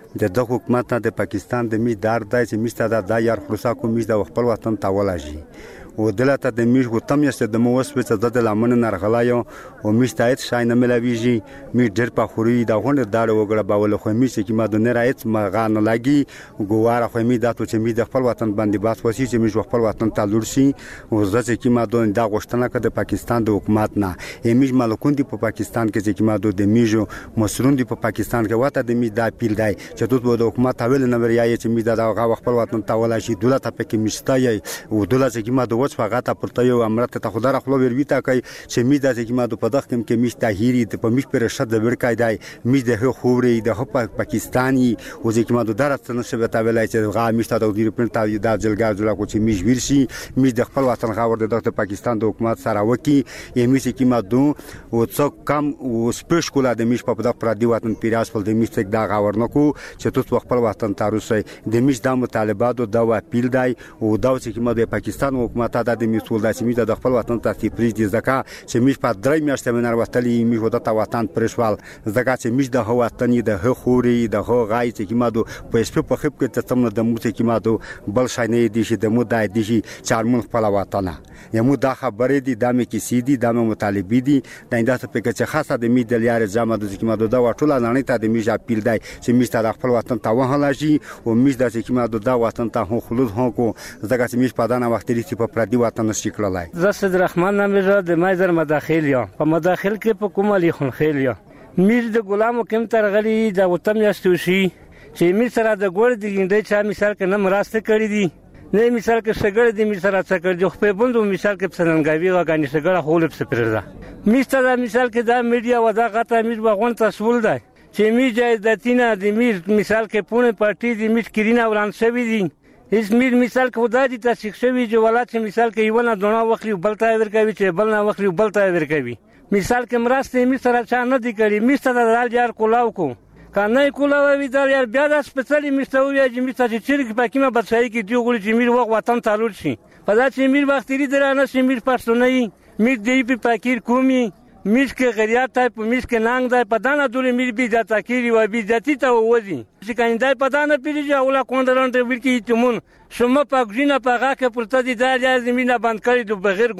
Speaker 14: د حکومت نه د پاکستان د می دار دای چې میسته د یار خلاصا کو میش د خپل وطن تاولاشي او دلته د میش غتم یسته د موس په صد د لمن نرغلایو او میشتایت شاینه ملویږي می ډیر په خوري دا غونډه داړه وګړه باول خو می چې ما د نه رایت مغان لګي ګواره خو می داتو چې می د خپل وطن باندې باس وسی چې می خپل وطن ته لور شي او زه چې ما د غوښتنه کړ د پاکستان د حکومت نه امیج مالکون دی په پاکستان کې چې ما د میجو مسرون دی په پاکستان کې وته د می دا پیل دی چې دوی د حکومت حواله نه وریا چې می دا خپل وطن ته ولا شي دولت په کې مشتای او دولت چې ما د فقط پرته یو امرت ته خدای را خپل ورویتا کوي چې می د چې ما د په دغه کې میش تاهيري په میش پر شد ورکای دی می د خوري د پاکستاني او چې ما د درته نشه به تاویلای چې غا میش ته د دې په تا د جلګار جلا کو چې میش ورشي می د خپل وطن غاور د پاکستان د حکومت سره وکی یې میش چې ما دو او څوک کم او سپیش کولا د میش په دغه پردي وطن پیراس په د میش څخه دا غاور نکو چې تو خپل وطن تاروسي د میش د مطالبات او د اپیل دی او دا چې ما د پاکستان حکومت د میسول د سیمې د خپل وطن ته تفریج دي ځکه چې میش په درې میاشتې منار وتلی میش ودته وطن پرشوال ځکه چې میش د هو وطن د خوري د هو غای چې ما دو په سپ په خپ کې ته تم د مو چې ما دو بل شاینې دي چې د مو دای دي چې چارمن خپل وطن یمو دا خبرې دي د مې کې سیدي د مې مطالبې دي د انداسه په کې چې خاصه د می د لیار جامه د چې ما دو دا وټوله نه ته د میش اپیل دی چې میش ته خپل وطن ته وهلا شي او میش د چې ما دو دا وطن ته هو خلود هو کو ځکه چې میش په دانه وخت لري په پردي وطن نشي کړلای
Speaker 15: زه صد الرحمن نامې را د مایزر مداخل یا په مداخل کې په کومه لیخون خیل یا میر د غلامو کوم ترغلی د وطن یاستوشي چې می سره د ګور دی ګندې چا مثال کې نه مراسته کړی دي نه مثال کې شګړه دي می سره څه کړی خو په بندو مثال کې پسننګاوی غاګانی شګړه خول په سپردا می سره مثال کې دا میډیا ودا غته میر بغون تسول دی چې می جایدتینه د میر مثال کې پونه پارټي د میر کرینا وران شوی دي هیڅ میر مثال کو دا دي تاسو شوی چې ولات مثال کې یو نه دونه وخت بلتا ورکوي چې بل نه وخت بلتا ورکوي مثال کې مراسته می سره چا نه دي کړی می سره دال یار کولاو کو کنه کولاو وی دال یار بیا د سپیشلی مستوي چې می سره چې پاکیمه بچای کې دی غوړي چې میر وخت وطن تعلق شي په دا چې میر وخت لري درانه چې میر پښتوني میر دی په پاکیر کومي میش کې غریات ته په میش کې نانګ دی په دانه دوري میر بي ځتا کیږي و بي ځتی ته وځي چې کاندای په دانه پیږي اوله کوندران ته ورکی تمون شمه پاکجینه پاغه کې پرته دي د زمينه بند کړی د بغیر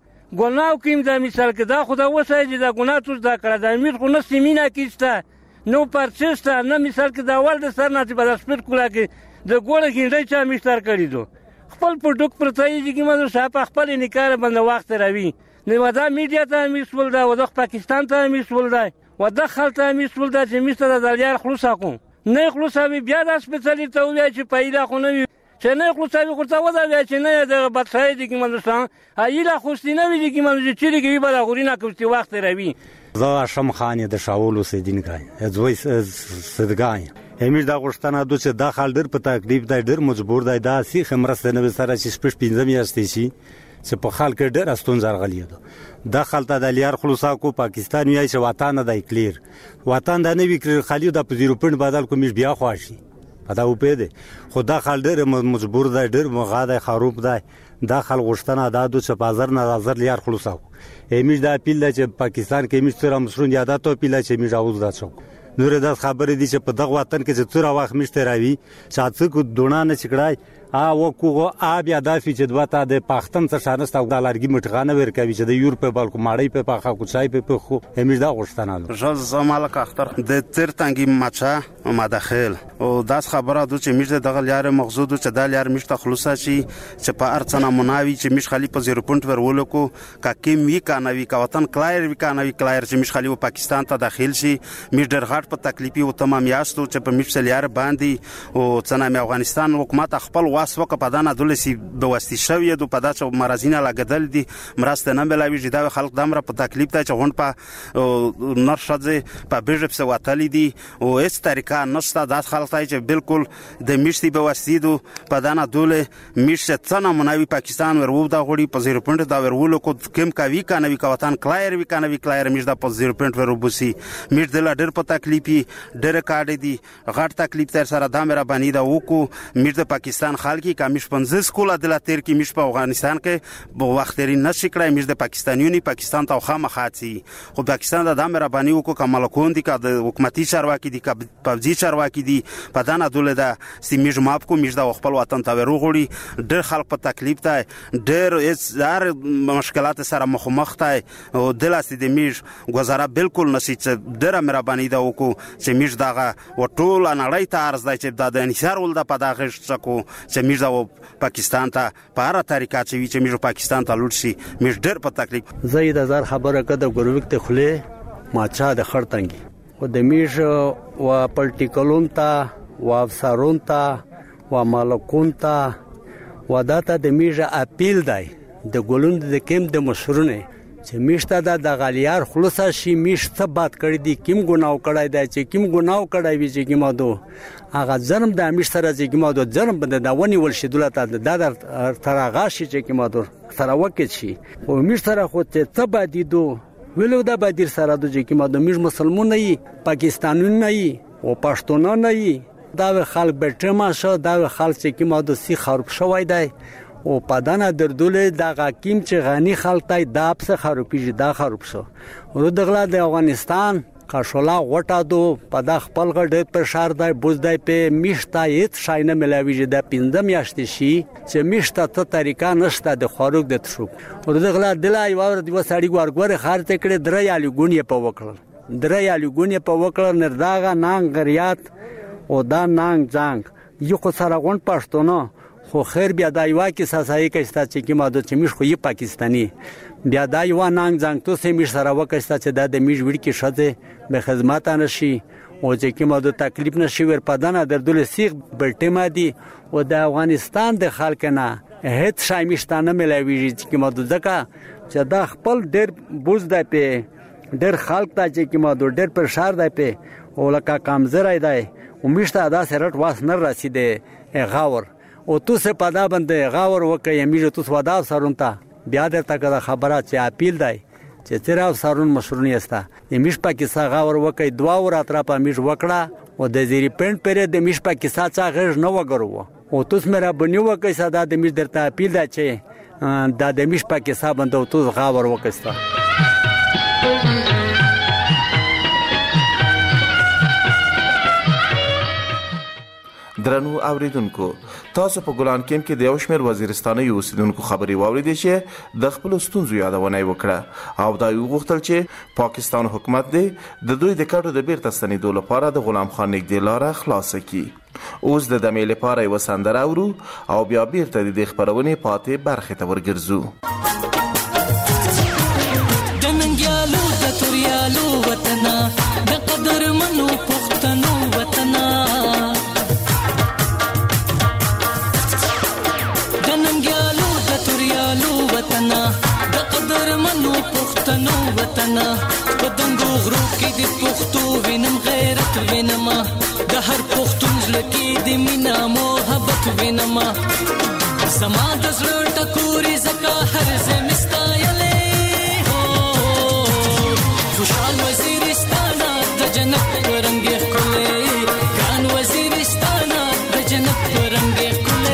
Speaker 15: ګناه کوم د مثال کې دا خدا وسه چې دا ګناه توس دا کړه د میر خو نه سیمینه کیسته نو پرچسته نه مثال کې دا ول د سر نه په سپیټ کولا کې د ګوړه کې دای چا مشتر کړی دو خپل پټوک پرته یې چې موږ شاپ خپل نکاله بند وخت راوي نو دا میډیا ته میسول دا و د پاکستان ته میسول دا و د خلته میسول دا چې میسته د یار خلاص کو نه خلاصوي بیا د سپیشلی ته وی چې پیدا خو نه چې نه خلاصوي خو ته ودا وی چې نه د بچای دي کې منځان ایله خوستینه وی دي کې منځ چې لري به غورینه کوستي وخت راوي
Speaker 16: زه شم خان د شاول سیدین کای زوی صدګای امیر دا غشتنه د چې داخل در په تکلیف دی ډیر مجبور دی دا سی خمرسته نه سره چې پښ 15 میاشتې شي چې په خلک ډېر استون زرغلی دي د خلته د لیار خلاصا کو پاکستان یې چې وطن د کلیر وطن د نوی کلیر خلی د 0.5 بدل کوم بیا خواشي پدا و پېده خو د خل ډېر مجبور دی ډېر مغاده خروب دی د خل غشتنه د چې بازار نه نظر لیار خلاصا امیر د اپیل چې پاکستان کې امیر سره مسرون یادات او اپیل چې امیر راوځ راڅو نور د خبرې دي چې په دغه وطن کې چې څوره وخت مشته راوي چې څوک دونه نه چکړای وکوغه بیا داسې چې دوته د پښتون څخه شانست او د لارګي مټغانه ورکوي چې د یورپ په بالکو ماړی په پاخه کوڅای په خو همیر دا غشتنه
Speaker 17: جز زمالک اختر د ترتنګي ماچا مداخل او داس خبره د چې میش دغه لار مغزود چې د لار میشته خلاصه شي چې په ارڅنه مناوي چې میش خلی په 0 ورولو کو کاکیم وی کانوي کا وطن کلایر وی کانوي کلایر چې میش خلی پاکستان ته داخل شي میش ډېر غټ په تکلیفي او تمام یاستو چې په میش لار باندې او څنګه افغانستان حکومت خپل واس وک په دانه دولسي بواسطي شوی دو په داچو مرزینه لګدل دي مرسته نه ملاوي دا خلک دمر په تکلیف ته چون په نرشځه په بیرپ سو وتلی دي او هیڅ طریقه نشته د خلک ته چې بالکل د میشتي بواسطي دو په دانه دوله میشته څنګه منوي پاکستان ورو دا غوړي په 0 پوینټ دا ورولو کو کم کوي کنه وی کوتان کلایر وی کنه وی کلایر میش دا په 0 پوینټ ورو بوسي میش د ډېر په تکلیفي ډېر کاډ دي غټ تکلیف تر سره دا مې را باندې دا وکو میش د پاکستان خلکی کمیش 15 سکول د لاتر کې میش په افغانستان کې په وخت لري نشي کړای میش د پاکستانیونی پاکستان ته خامخاتي خو پاکستان د دامه را باندې وکو کمال کون دي د حکومتي چارواکي دي پبجي چارواکي دي په دانه دوله دا سیمیج ماپ کو میش د خپل وطن ته ورغړي ډېر خلک په تکلیف ته ډېر زار مشکلات سره مخ ته او دلاسي د میش گزاره بالکل نشي چې ډېر مهرباني دا وکو چې میش دغه وټول نړۍ ته ارز دی چې د انحصار ول د پدغه شکو چې میش د پاکستان ته په هر طریقه چې میش پاکستان ته لوټ شي میش ډېر په تکلیف
Speaker 18: زید هزار خبره کده ګروک ته خله ماچا د خړتنګي او د میش و پولټیکلون ته و افسرون ته و مالکون ته و داته د میش اپیل دی د ګولوند د کم د مشرونه چې میشته د غالیار خلاص شي میش څه بات کړی دي کیم ګناو کړای دی چې کیم ګناو کړای وی چې کیما دو هغه ظلم د میش سره چې کیما دو ظلم بده دا ونی ول شي دولت د ترغه شي چې کیما دو سره وکړي شي او میش سره خو څه بادي دو ویلو دا بادیر سره د چې کیما دو میش مسلمان نه وي پاکستاني نه وي او پښتون نه وي دا خلک بټما شو دا خلک چې کیما دو سی خراب شوی دی او پدانه دردول د حکیم چې غنی خلطای داب سره خروپیږي دا خروپ شو ورو دغلا د افغانستان کاشولا غټه دو پد خپل غډ پر شار دای بوزدای په میشتا هیڅ شای نه ملاویږي د 15 میاشتې شي چې میشتا ته طریقه نشته د خوروک د تشو ورو دغلا دلای ور دی وسړی ګورګور خار ته کړه درې یالي ګونی په وکړل درې یالي ګونی په وکړل نرداغه نان غریات او دا نان ځنګ یو خو سره غون پښتونه خو خیر بیا دا یو کې ساسای کېستا چې کی ماده چې مش خو یې پاکستانی بیا دا یو ننګ ځنګ تو سه مش سره وکړستا چې د میش وړ کې شته به خدمات نشي او چې کی ماده تکلیف نشي ور پدانه دردل سیغ بلټه مادي او د افغانستان د خلک نه هیڅ شای مشتانه ملويږي چې کی ماده ځکه چې دا خپل ډېر بوز دی په ډېر خلک ته چې کی ماده ډېر پر شار دی په او لکه کمزورای دی او مشته ادا سره واس نه رسیدي غاور او تو سه پدا باندې غاور وکي میجه تو سودا سرونتا بیا د تک خبره چې اپیل دی چې تیرا سرون مشرونی استا میش پاکستان غاور وکي دوا ور اترا په میش وکړه او د زیری پنت پر د میش پاکستان څخه غږ نه وګرو او تو سمره بنیو وکي صدا د میش درته اپیل دی چې د میش پاکستان باندې تو غاور وکستا
Speaker 11: درنو اوریدونکو تاسو په ګلان کېم کې د یو شمېر وزیرستاني اوسیدونکو خبري واوریدې چې د خپل ستونزو یادونه وکړه او دا یو غوښتل چې پاکستان حکومت د دوی د کډو د بیرته ستنېدو لپاره د غلام خان نږدې لاره خلاصه کړي اوس د دمې لپاره یو سندره اورو او بیا بیرته د خبرونې پاتې برخې ته ورګرځو
Speaker 19: جننګیالو د توریالو وطن د قدر منو پښتنو وطن د قدر منو پښتنو وطن ودنګو غرو کې د پښتو وینم غیرت وینم د هر پښتون ځل کې د مینا محبت وینم سما د زړه ټکوري زکه هر زمستا یلې هو خوشحال وزیرستان د جنت رنگ خلې ګان وزیرستان د جنت رنگ خلې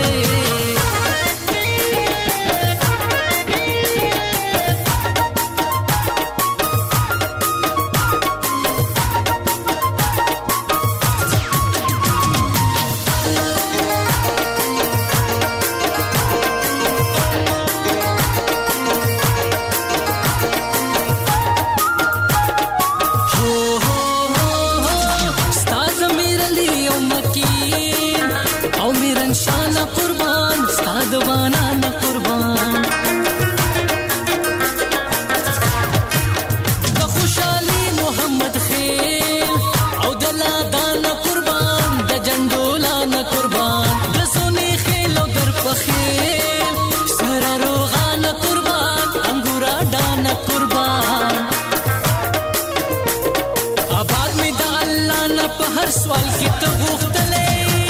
Speaker 19: هر سوال کې ته غوښتلې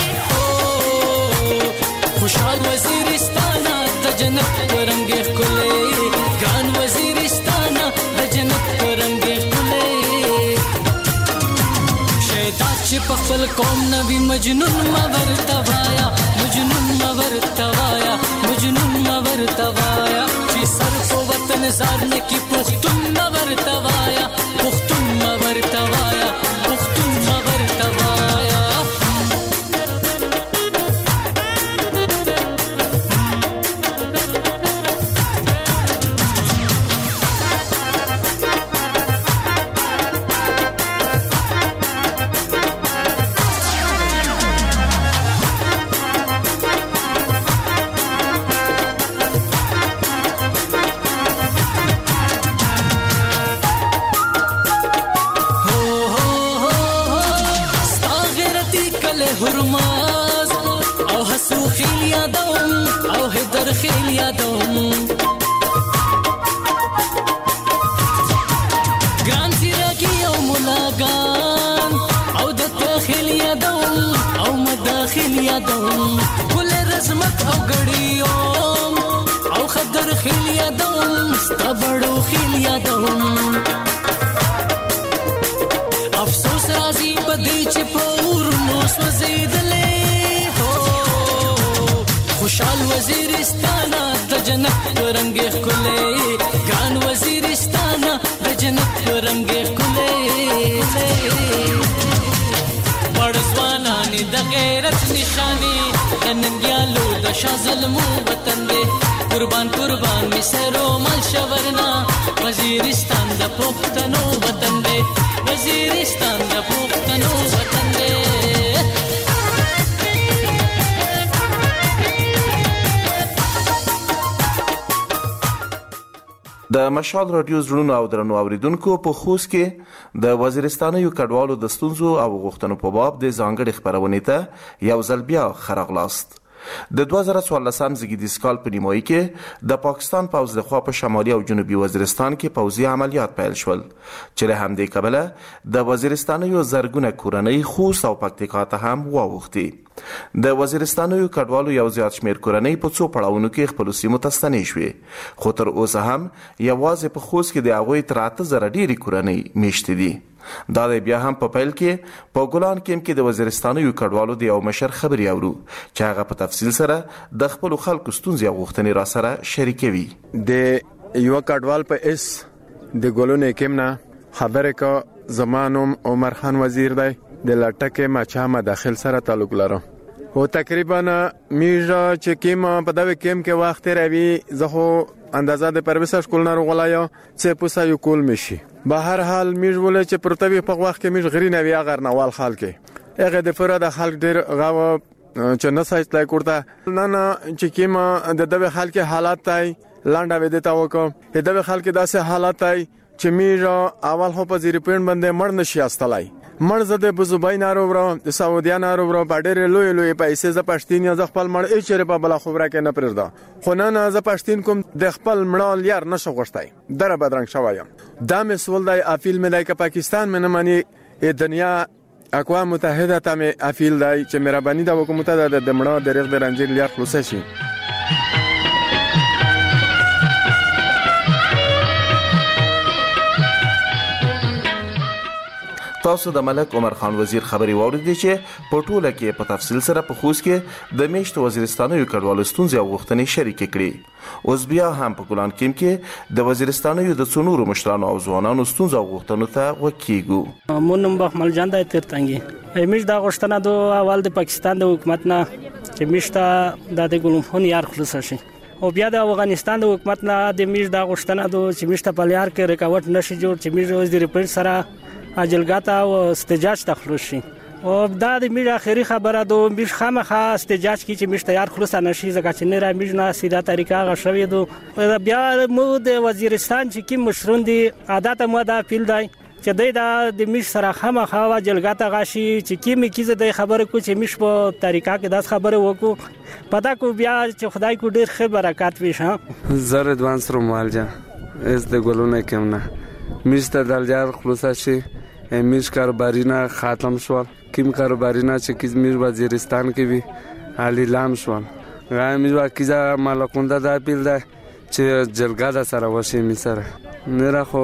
Speaker 19: خوشحال وزیرستان د جنت رنگ ښکلې ګران وزیرستان د جنت رنگ ښکلې شیطان چې په خپل قوم نبی مجنون ما ورته وایا مجنون ما ورته وایا مجنون ما ورته وایا چې سر په وطن زار نه کې پښتون ما ورته وایا پښتون ما ورته وایا پښتون ما ورته وایا هرماز او حسو خیل یادوم او هدر خیل یادوم ګران زیراګي او ملاګان او د تخیل یادوم او مداخل یادوم ګل رزمت او ګړیوم او خدر خیل یادوم ستبړو خیل یادوم افسوس راځي پدې چې پور نو سوځیدلې خوشحال وزیرستان د جنت رنگ ښکلې ګران وزیرستان د جنت رنگ ښکلې پړځوانان د غیرت نشاني ننګیالو د شازلمو وطن دې قربان قربان می سرو مل شورنا وزیرستان د پښتنو وطن دې وزیرستان د پښتنو وطن دې
Speaker 11: د مشال رادیو زړونو او درنو اوریدونکو په خوست کې د وزیرستانیو کډوالو د ستونزو او غوښتنو په باب د ځانګړي خبرونې ته یو ځل بیا خراغلاست. د 2014 زیږدیز کال په نیمایي کې د پاکستان پوځ لخوا په شمالي او جنوبي وزیرستان کې پوځي عملیات پیل شول چې له همدې کبله د وزیرستانیو زرګونه کورنۍ خوست او پکتیکا ته هم واوښتې. د وزیرستانیو کډوالو یو زیات شمیر کورنۍ په څو پړاوونو کې خپل سیمو ته ستنې شوې خو تر اوسه هم یوازې په خوست کې د هغوی تر 8000 ډېرې کورنۍ میشتې دي. دا بیا هم په پیل کې په ګولان کمپ کې د وزیرستانیو کډوالو د یو مشر خبري اورو چې هغه په تفصیل سره د خپل خلکو ستونزې غوښتنې را سره شریکوي.
Speaker 20: د یو کډوال په اس د ګولون کمپ نه خبره کا زمانوم عمر خان وزیر دی د لټکه ماچا مداخل سره تعلق لرم او تقریبا میجا چې کیما په دغه کمپ کې وخت راوي زه خو اندازه د پرویسر سکول نه غولایا چې پوسا یو کول مشي به هر حال میج ولې چې پرتوی په وخت کې میج غری نه وی اگر نوال خال کې هغه د فراد خلک ډیر غو چې نه سایت لای کوړه نه چې کیما د دغه خلک حالات تای لانډه وې دتا وکړه دغه خلک داسې حالات تای چې میجا اول هو په 0 پوینټ باندې مړ نشي استلای مرزه د بزوبای ناروغ د سعودیا ناروغ په ډېر لوی پیسې ز پښتین یا ز خپل مړ اچره په بل خبره کې نه پرېږده خو نه ز پښتین کوم د خپل مړال یار نشو غوښتای در بدرنګ شوایم دا مسول د افیل ملای ک پاکستان منه مانی دنیا اقوام متحده ته افیل دای چې مهرباني د حکومت د مړه د رغ د رنجیر یار خلاص شي.
Speaker 11: تاسو د ملک عمر خان وزیر خبري واوریدئ چې په ټوله کې په تفصیل سره په خوست کې د میشت وزیرستانیو کډوالو ستونزې او غوښتنې شریکې کړې. اوس بیا هم په ګولان کمپ کې د وزیرستانیو د څونورو مشرانو او ځوانانو ستونزې او غوښتنو ته وکیږو.
Speaker 21: مونږ بخمل جان د ترتنګي همیش دا غوښتنه د اول د پاکستان د حکومت نه چې میشته د ګلومفون یار خلاص شي او بیا د افغانستان د حکومت نه د میش دا غوښتنه د چې میشته په لیار کې رکاوټ نشي جوړ چې میش وزیر پر سره اجلګاتا او استجاج تخلص شي او دا د میډ اخري خبره دو میش خامخه استجاج کی چې میشته یار خلاص نشي ځکه چې نه را میډ نه سیده طریقه غشوي دو بیا مو د وزیرستان چې کی مشرون دي عادت مو دا فیل دی چې دا د میش سره خامخه اجلګاتا غشي چې کی می کیزه د خبره کو چې میش په طریقه کې داس خبره وکړو پتا کو بیا چې خدای کو ډیر خیر برکات وشه
Speaker 22: زره دوان سره مالجا از د ګلونه کمنه میشته دلجار خلاص شي
Speaker 3: امیش کاروبارینا ختم شول کیم کاروبارینا چې کیزمیر وزیرستان کې وی اعلان شول غامیز واکیزا مالکوندا دا پیل دا چې جلګه دا سره وشي می سره نه خو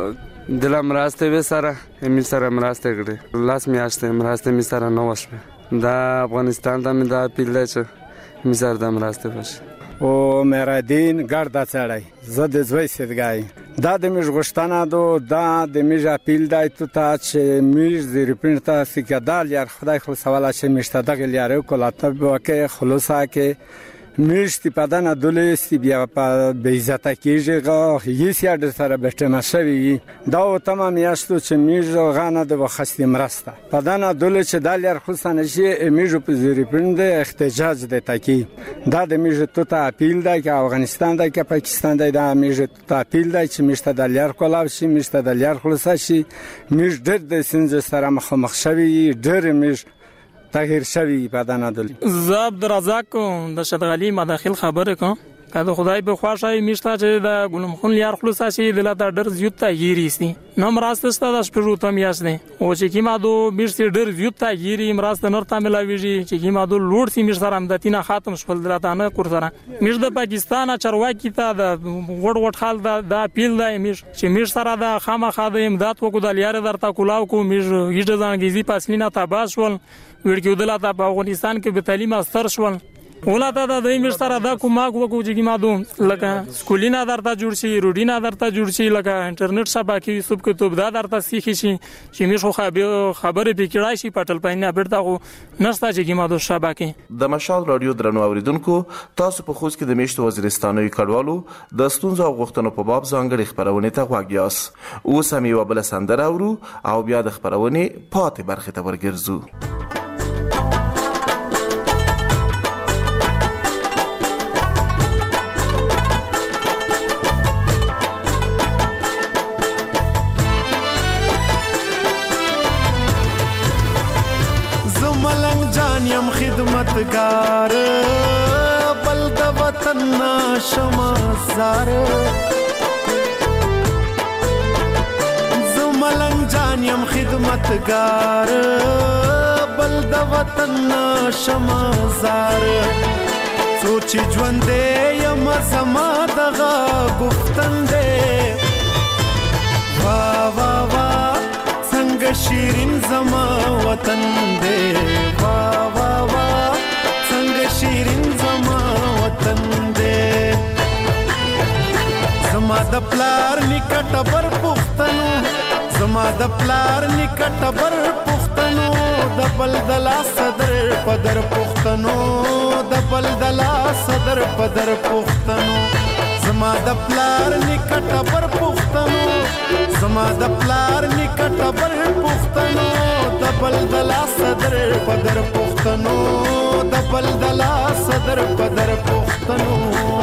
Speaker 3: دلم راسته و سره می سره مراسته کړي لاس میاشته مراسته می سره نو وشو دا افغانستان ته می دا پیل دا چې می سره د مراسته وشي
Speaker 22: او مرادین ګردا چړای زده زوی سیدګای دا د میژ غشتانه دو دا د میژ اپیل دای ته چې میژ د ریپینټ ته سکدال یار خدای خو سواله چې مشته دغه لیاره کولاته وکه خلاصه کې میشتی پدانه دولستی بیا په بیزته کېږي غو هیڅ یاد سره بهټه شوی دا تمام یاستو چې میژ غانه د وخستې مرسته پدانه دول چې دالر خصانه شي میژ په زیرپند احتجاج د تاکی دا د میژ ته اپیل دی چې افغانستان دی چې پاکستان دی دا میژ ته اپیل دی چې میشته دالر کولاو شي میشته دالر خلاص شي میژ د سنج سره مخ شوی ډېر میژ تغییر شوی پدانه دل
Speaker 12: زاب درازاک د شدغلی مداخل خبره کوم کله خدای به خواشای میشته چې د ګلم خون لیار خلاص شي د لا ډر زیات تغییری سي نو مراسته ستاسو شپږو تم یاسنه او چې کیما دو میشته ډر زیات تغییری مراسته نرته ملاویږي چې کیما دو لوړ سي میشته رامدتینه ختم شول دراتانه کور سره میش د پاکستان چرواکی ته د وړ حال د پیل د میش چې میش سره د خامخا د امداد وکړه د لیار درته کولاو کو میش یجه ځانګيزي پاسلینه تاباس ول ورکیو دلته په افغانستان کې به تعلیم اثر شول ولاته د دې مشتره دا کوماګ وکړو چې ما دوه لکه سکولینا درته جوړ شي روډینا درته جوړ شي لکه انټرنیټ شبکې سب کې توپ دا درته سیخي شي چې میشو خبره پکړای شي پټل پاینه بیرته خو نستا چې ما دوه شبکې
Speaker 11: د مشال رادیو درنو اوریدونکو تاسو په خوست کې د میشتو وزیرستانوي کډوالو د ستونزو او غوښتنو په باب ځانګړي خبرونه ته غواګیاس او سمي وبل سندره اورو او بیا د خبرونه پاتې برخه ته ورګرځو
Speaker 23: خدمتگار بل د وطن شمازار زملنګ جان يم خدمتگار بل د وطن شمازار سوچ ژوند یم زما دغه گفتن دې وا وا وا څنګه شیرین زما وطن دې وا وا وا څنګه شیرین زما وطن دې زما د پلار نکټ بر پختنو زما د پلار نکټ بر پختنو د بلدلا صدر پدر پختنو د بلدلا صدر پدر پختنو زما د پلار نکټ بر پختنو زما د پلار نکټ بر پختنو د بلدلا صدر پدر پختنو د بلدلا صدر پدر پختنو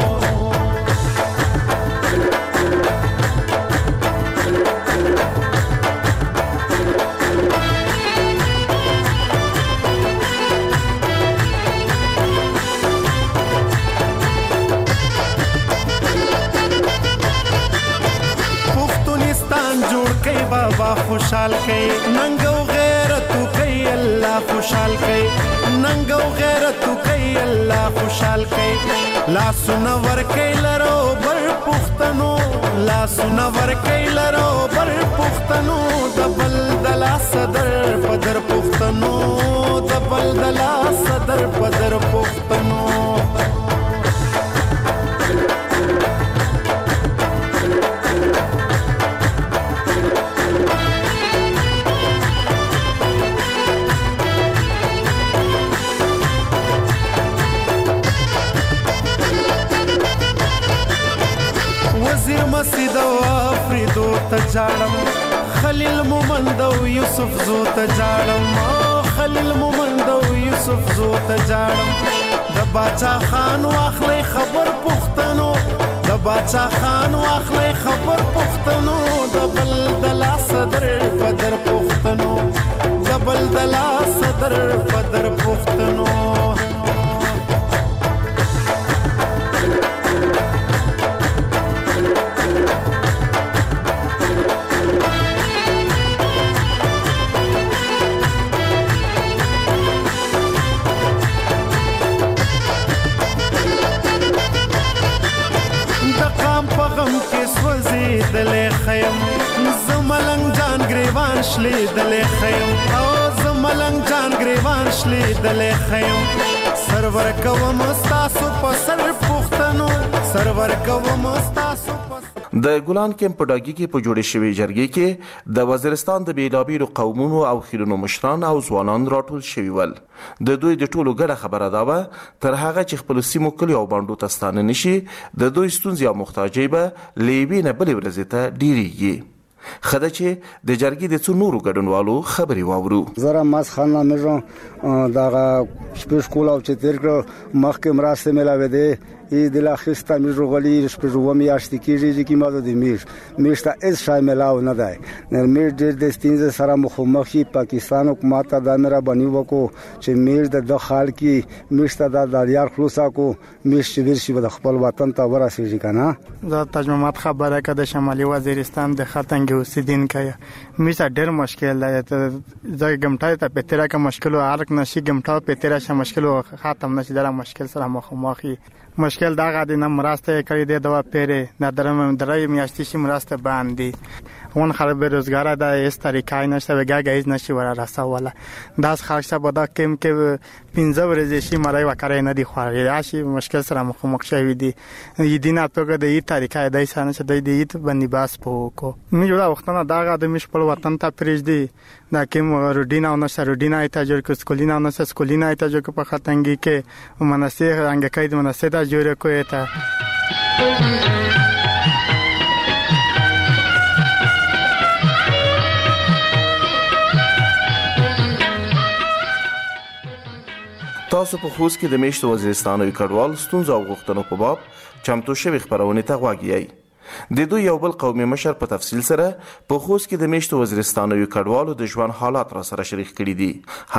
Speaker 23: بابا خوشحال کئ ننګو غیرت کئ الله خوشحال کئ ننګو غیرت کئ الله خوشحال کئ لا سنور کئ لرو بر پختنو لا سنور کئ لرو بر پختنو دبل دلا صدر پدر پختنو دبل دلا صدر پدر پختنو مسجد او افریدو ته جاړم خلیل مومند او یوسف زو ته جاړم خلیل مومند او یوسف زو ته جاړم د باچا خان واخلې خبر پختنو د باچا خان واخلې خبر پختنو د بلدلا صدر پدر پختنو د بلدلا صدر پدر پختنو زملنګ جان گریوان شلی دلې خیم او زملنګ جان گریوان شلی دلې خیم سرور کوم استاسو په سر پختنو سرور کوم استاسو
Speaker 11: د ګلان کمپ په ډاګي کې په جوړې شوې جرګې کې د وزیرستان د بیلابیلو قومونو او خیرونو مشران او ځوانان راټول شوي ول. د دوی د ټولو ګډه خبره دا وه تر هغه چې خپلو سیمو کلیو او بانډو ته ستانه نشي د دوی ستونزې او محتاجۍ به له یوې نه بلې ورځې ته ډېرېږي. خده چې د جرګې د څو نورو ګډونوالو خبرې واورو.
Speaker 2: زه رمز خان نامیږم دغه شپږ کال او چې تېر کړه مخکې مرستې میلاوېدې ای د لاخسته میږو غلي شپږ میاشتې کېږي چې ماده د میش ته هیڅ شی میلاو نه دی. میش ډېر د ستونزې سره مخامخ پاکستان حکومت ته دا مهرباني وکړو چې میش د خال کې میش ته د داریار خلاصا کو میش چې ورشي د خپل وطن ته ورسېږي کنه.
Speaker 5: زه ترجمات خبره کده شمالي وزیرستان د خطنګ اوسیدونکو میش ډېر مشکل دی. زه ګمټای ته پتیرا کا مشکل او ارک نشي ګمټا پتیرا شه مشکل ختم نشي دا مشکل سره مخامخ مشکل دا غادي نه مرسته کړی دی دوا پیره نه درې میاشتې شي مرسته باندې اون خلک به روزګار د هیڅ طریقای نشته وګا هیڅ نشي ور رسوله داس خلک څخه بده کم کې 15 ورځې شي مړای وکړای نه دی خواري راشي مشکل سره مخ شوی دی یدینا توګه د هیڅ طریقای دای سانه چې د دې باندې باس پوکو می جوړه وختونه دا غاده مش په وطن ته پریج دی دا کوم روډینا او نشه روډینا ایتاجر کو سکولینا او نشه سکولینا ایتاجر کو په خطنګي کې مناسه رنګ کید مناسه دا جوړه کوي تا
Speaker 11: تاسو په خوست کې د میشت وزیرستانوي کډوال ستونزو او غوښتنو په باب چمتو شوی خبرونه ته غواګی. د دوی یو بل قومي مشر په تفصیل سره په خوست کې د میشت وزیرستانوي کډوالو د ژوند حالات را سره شریک کړي دي.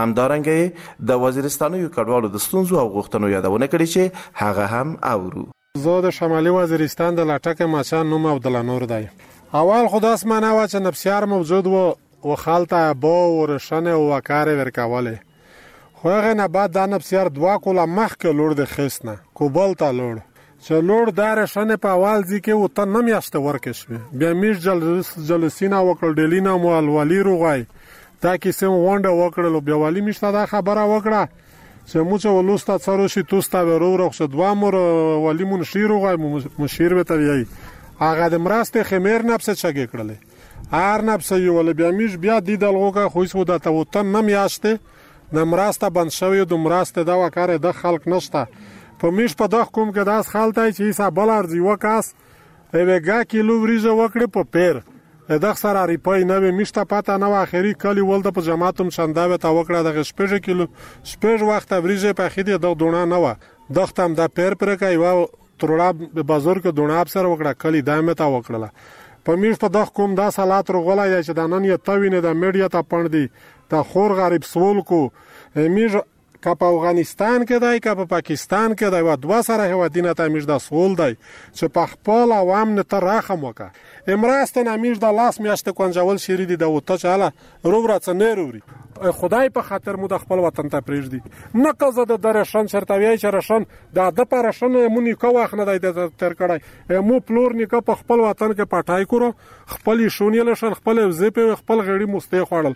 Speaker 11: همدارنګه د وزیرستانوي کډوالو د ستونزو او غوښتنو یادونه کړي چې هغه هم اورو.
Speaker 6: زه د شمالي وزیرستان د لاټکه ماچا نوم عبدالنور دی. اول خدا اسمانه و چې نفسیار موجود و خالته بو ورشنه و وکاره ورکواله خو هغه نه بعد د نفسیار دوا کوله مخکې لور د خسنه کوبل ته لور چې لور دار شنه په اول ځکه و ته نم یاشته ورکښ بیا میش جلسینا وکړ ډلینا مول ولی روغای دا کیسه وانډه وکړلو بیا ولی میشته دا خبره وکړه چې موږ ولوستا څارو شي توستا ورو خو دوا مور ولی مون شیروغای مشیر به توی هغه د مرسته خمیر نفس چګ کړل هر نفس یو ول بیا میش بیا دیدلغه خو سو دا ته و ته نم یاشته د مرسته بند شوی د مرسته دا وکړه د خلک نشته په میش په دغه کوم کې داس خالتای چې حساب بلارځي وکاس ایوګه کیلو وریجه وکړه په پیر دغه سره ریپای نه میشته پاته نه اخري کلی ولده په جماعتم شنداوه تا وکړه د شپږ کیلو شپږ وخت وریجه په خېده د دونه نه و دختم د پیر پر کوي و ترړه په بازار کې دونه افسر وکړه کلی دایمه تا وکړه په میش په دغه کوم دا سالات رغولای چې د نن یې توینه د میډیا ته پاندي د خور غریب سوال کو میش که په افغانستان کې دی که په پاکستان کې دی و دوا سره هوادینه ته میش د سوال دی چې په خپل عوام نه تر راخم وکړه امراسته نمیش د لاس میاشته کونجول شری دی د وته چاله روبره څنېروري خدای په خاطر مو د خپل وطن ته پریږدي نه قزه د درشن شرطوي چې رشن د پرشن مونږ کو واخ نه دی تر کړای مو پلور نیکه په خپل وطن کې پټای کړو خپل شونیل شن خپل زیپ خپل غړي مسته خوړل.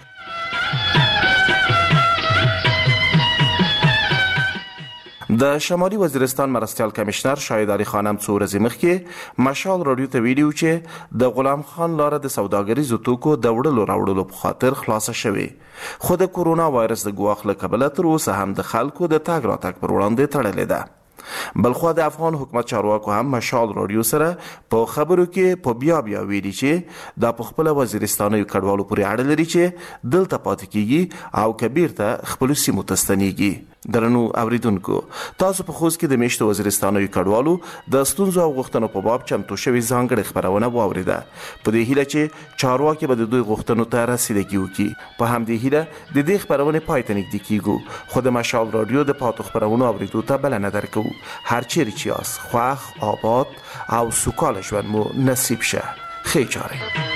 Speaker 11: د شمالي وزیرستان مرستیال کمشنر شاهد علي خانم څو ورځې مخکې مشال رادیو ته ویلي چې د غلام خان لاره د سوداګریزو توکو د وړلو راوړلو په خاطر خلاصه شوې خو د کورونا وایرس د ګواښ له کبله تر اوسه هم د خلکو د تګ راتګ پر وړاندې تړلې ده. بلخو د افغان حکومت چارواکو هم مشال رادیو سره په خبرو کې په بیا ویلي چې د خپل وزیرستاني کډوالو پورې اړه لري چې دلته پاتې کیږي او کبیر ته خپل سیمو ته ستنیږي. درنو اوریدونکو تاسو په خوست کې د میشت وزیرستاني کډوالو د ستونزو او غوښتنو په باب چمتو شوی ځانګړي خبرونه واوریده په دې هیله چې چارواکي به د دوی غوښتنو ته رسیدګي وکړي. په همدې هیله د دې خبرونه پای ته نږدې کیږو خو د مشال رادیو د پاتو خبرونو اوریدو ته بلنه درکوو. هر چیرې چې یاست خوښ آباد او سوکاله ژوند مو نصیب شه. ښې چارې.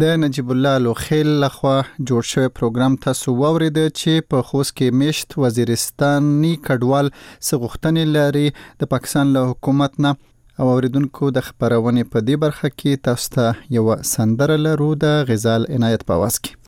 Speaker 1: د نجیب الله لوخیل لخوا جوړ شوی پروګرام تاسو واورید چې په خوست کې میشت وزیرستاني کډوال سغختنې لري د پاکستان له حکومت نه. او اوریدونکو د خبرونې په دې برخه کې تاسو ته یو سندره لرو د غزال عنایت په आवाज کې.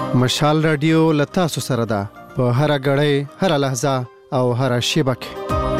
Speaker 1: مشال رادیو لتا سره ده په هر غړې هر لحظه او هر شیبه کې.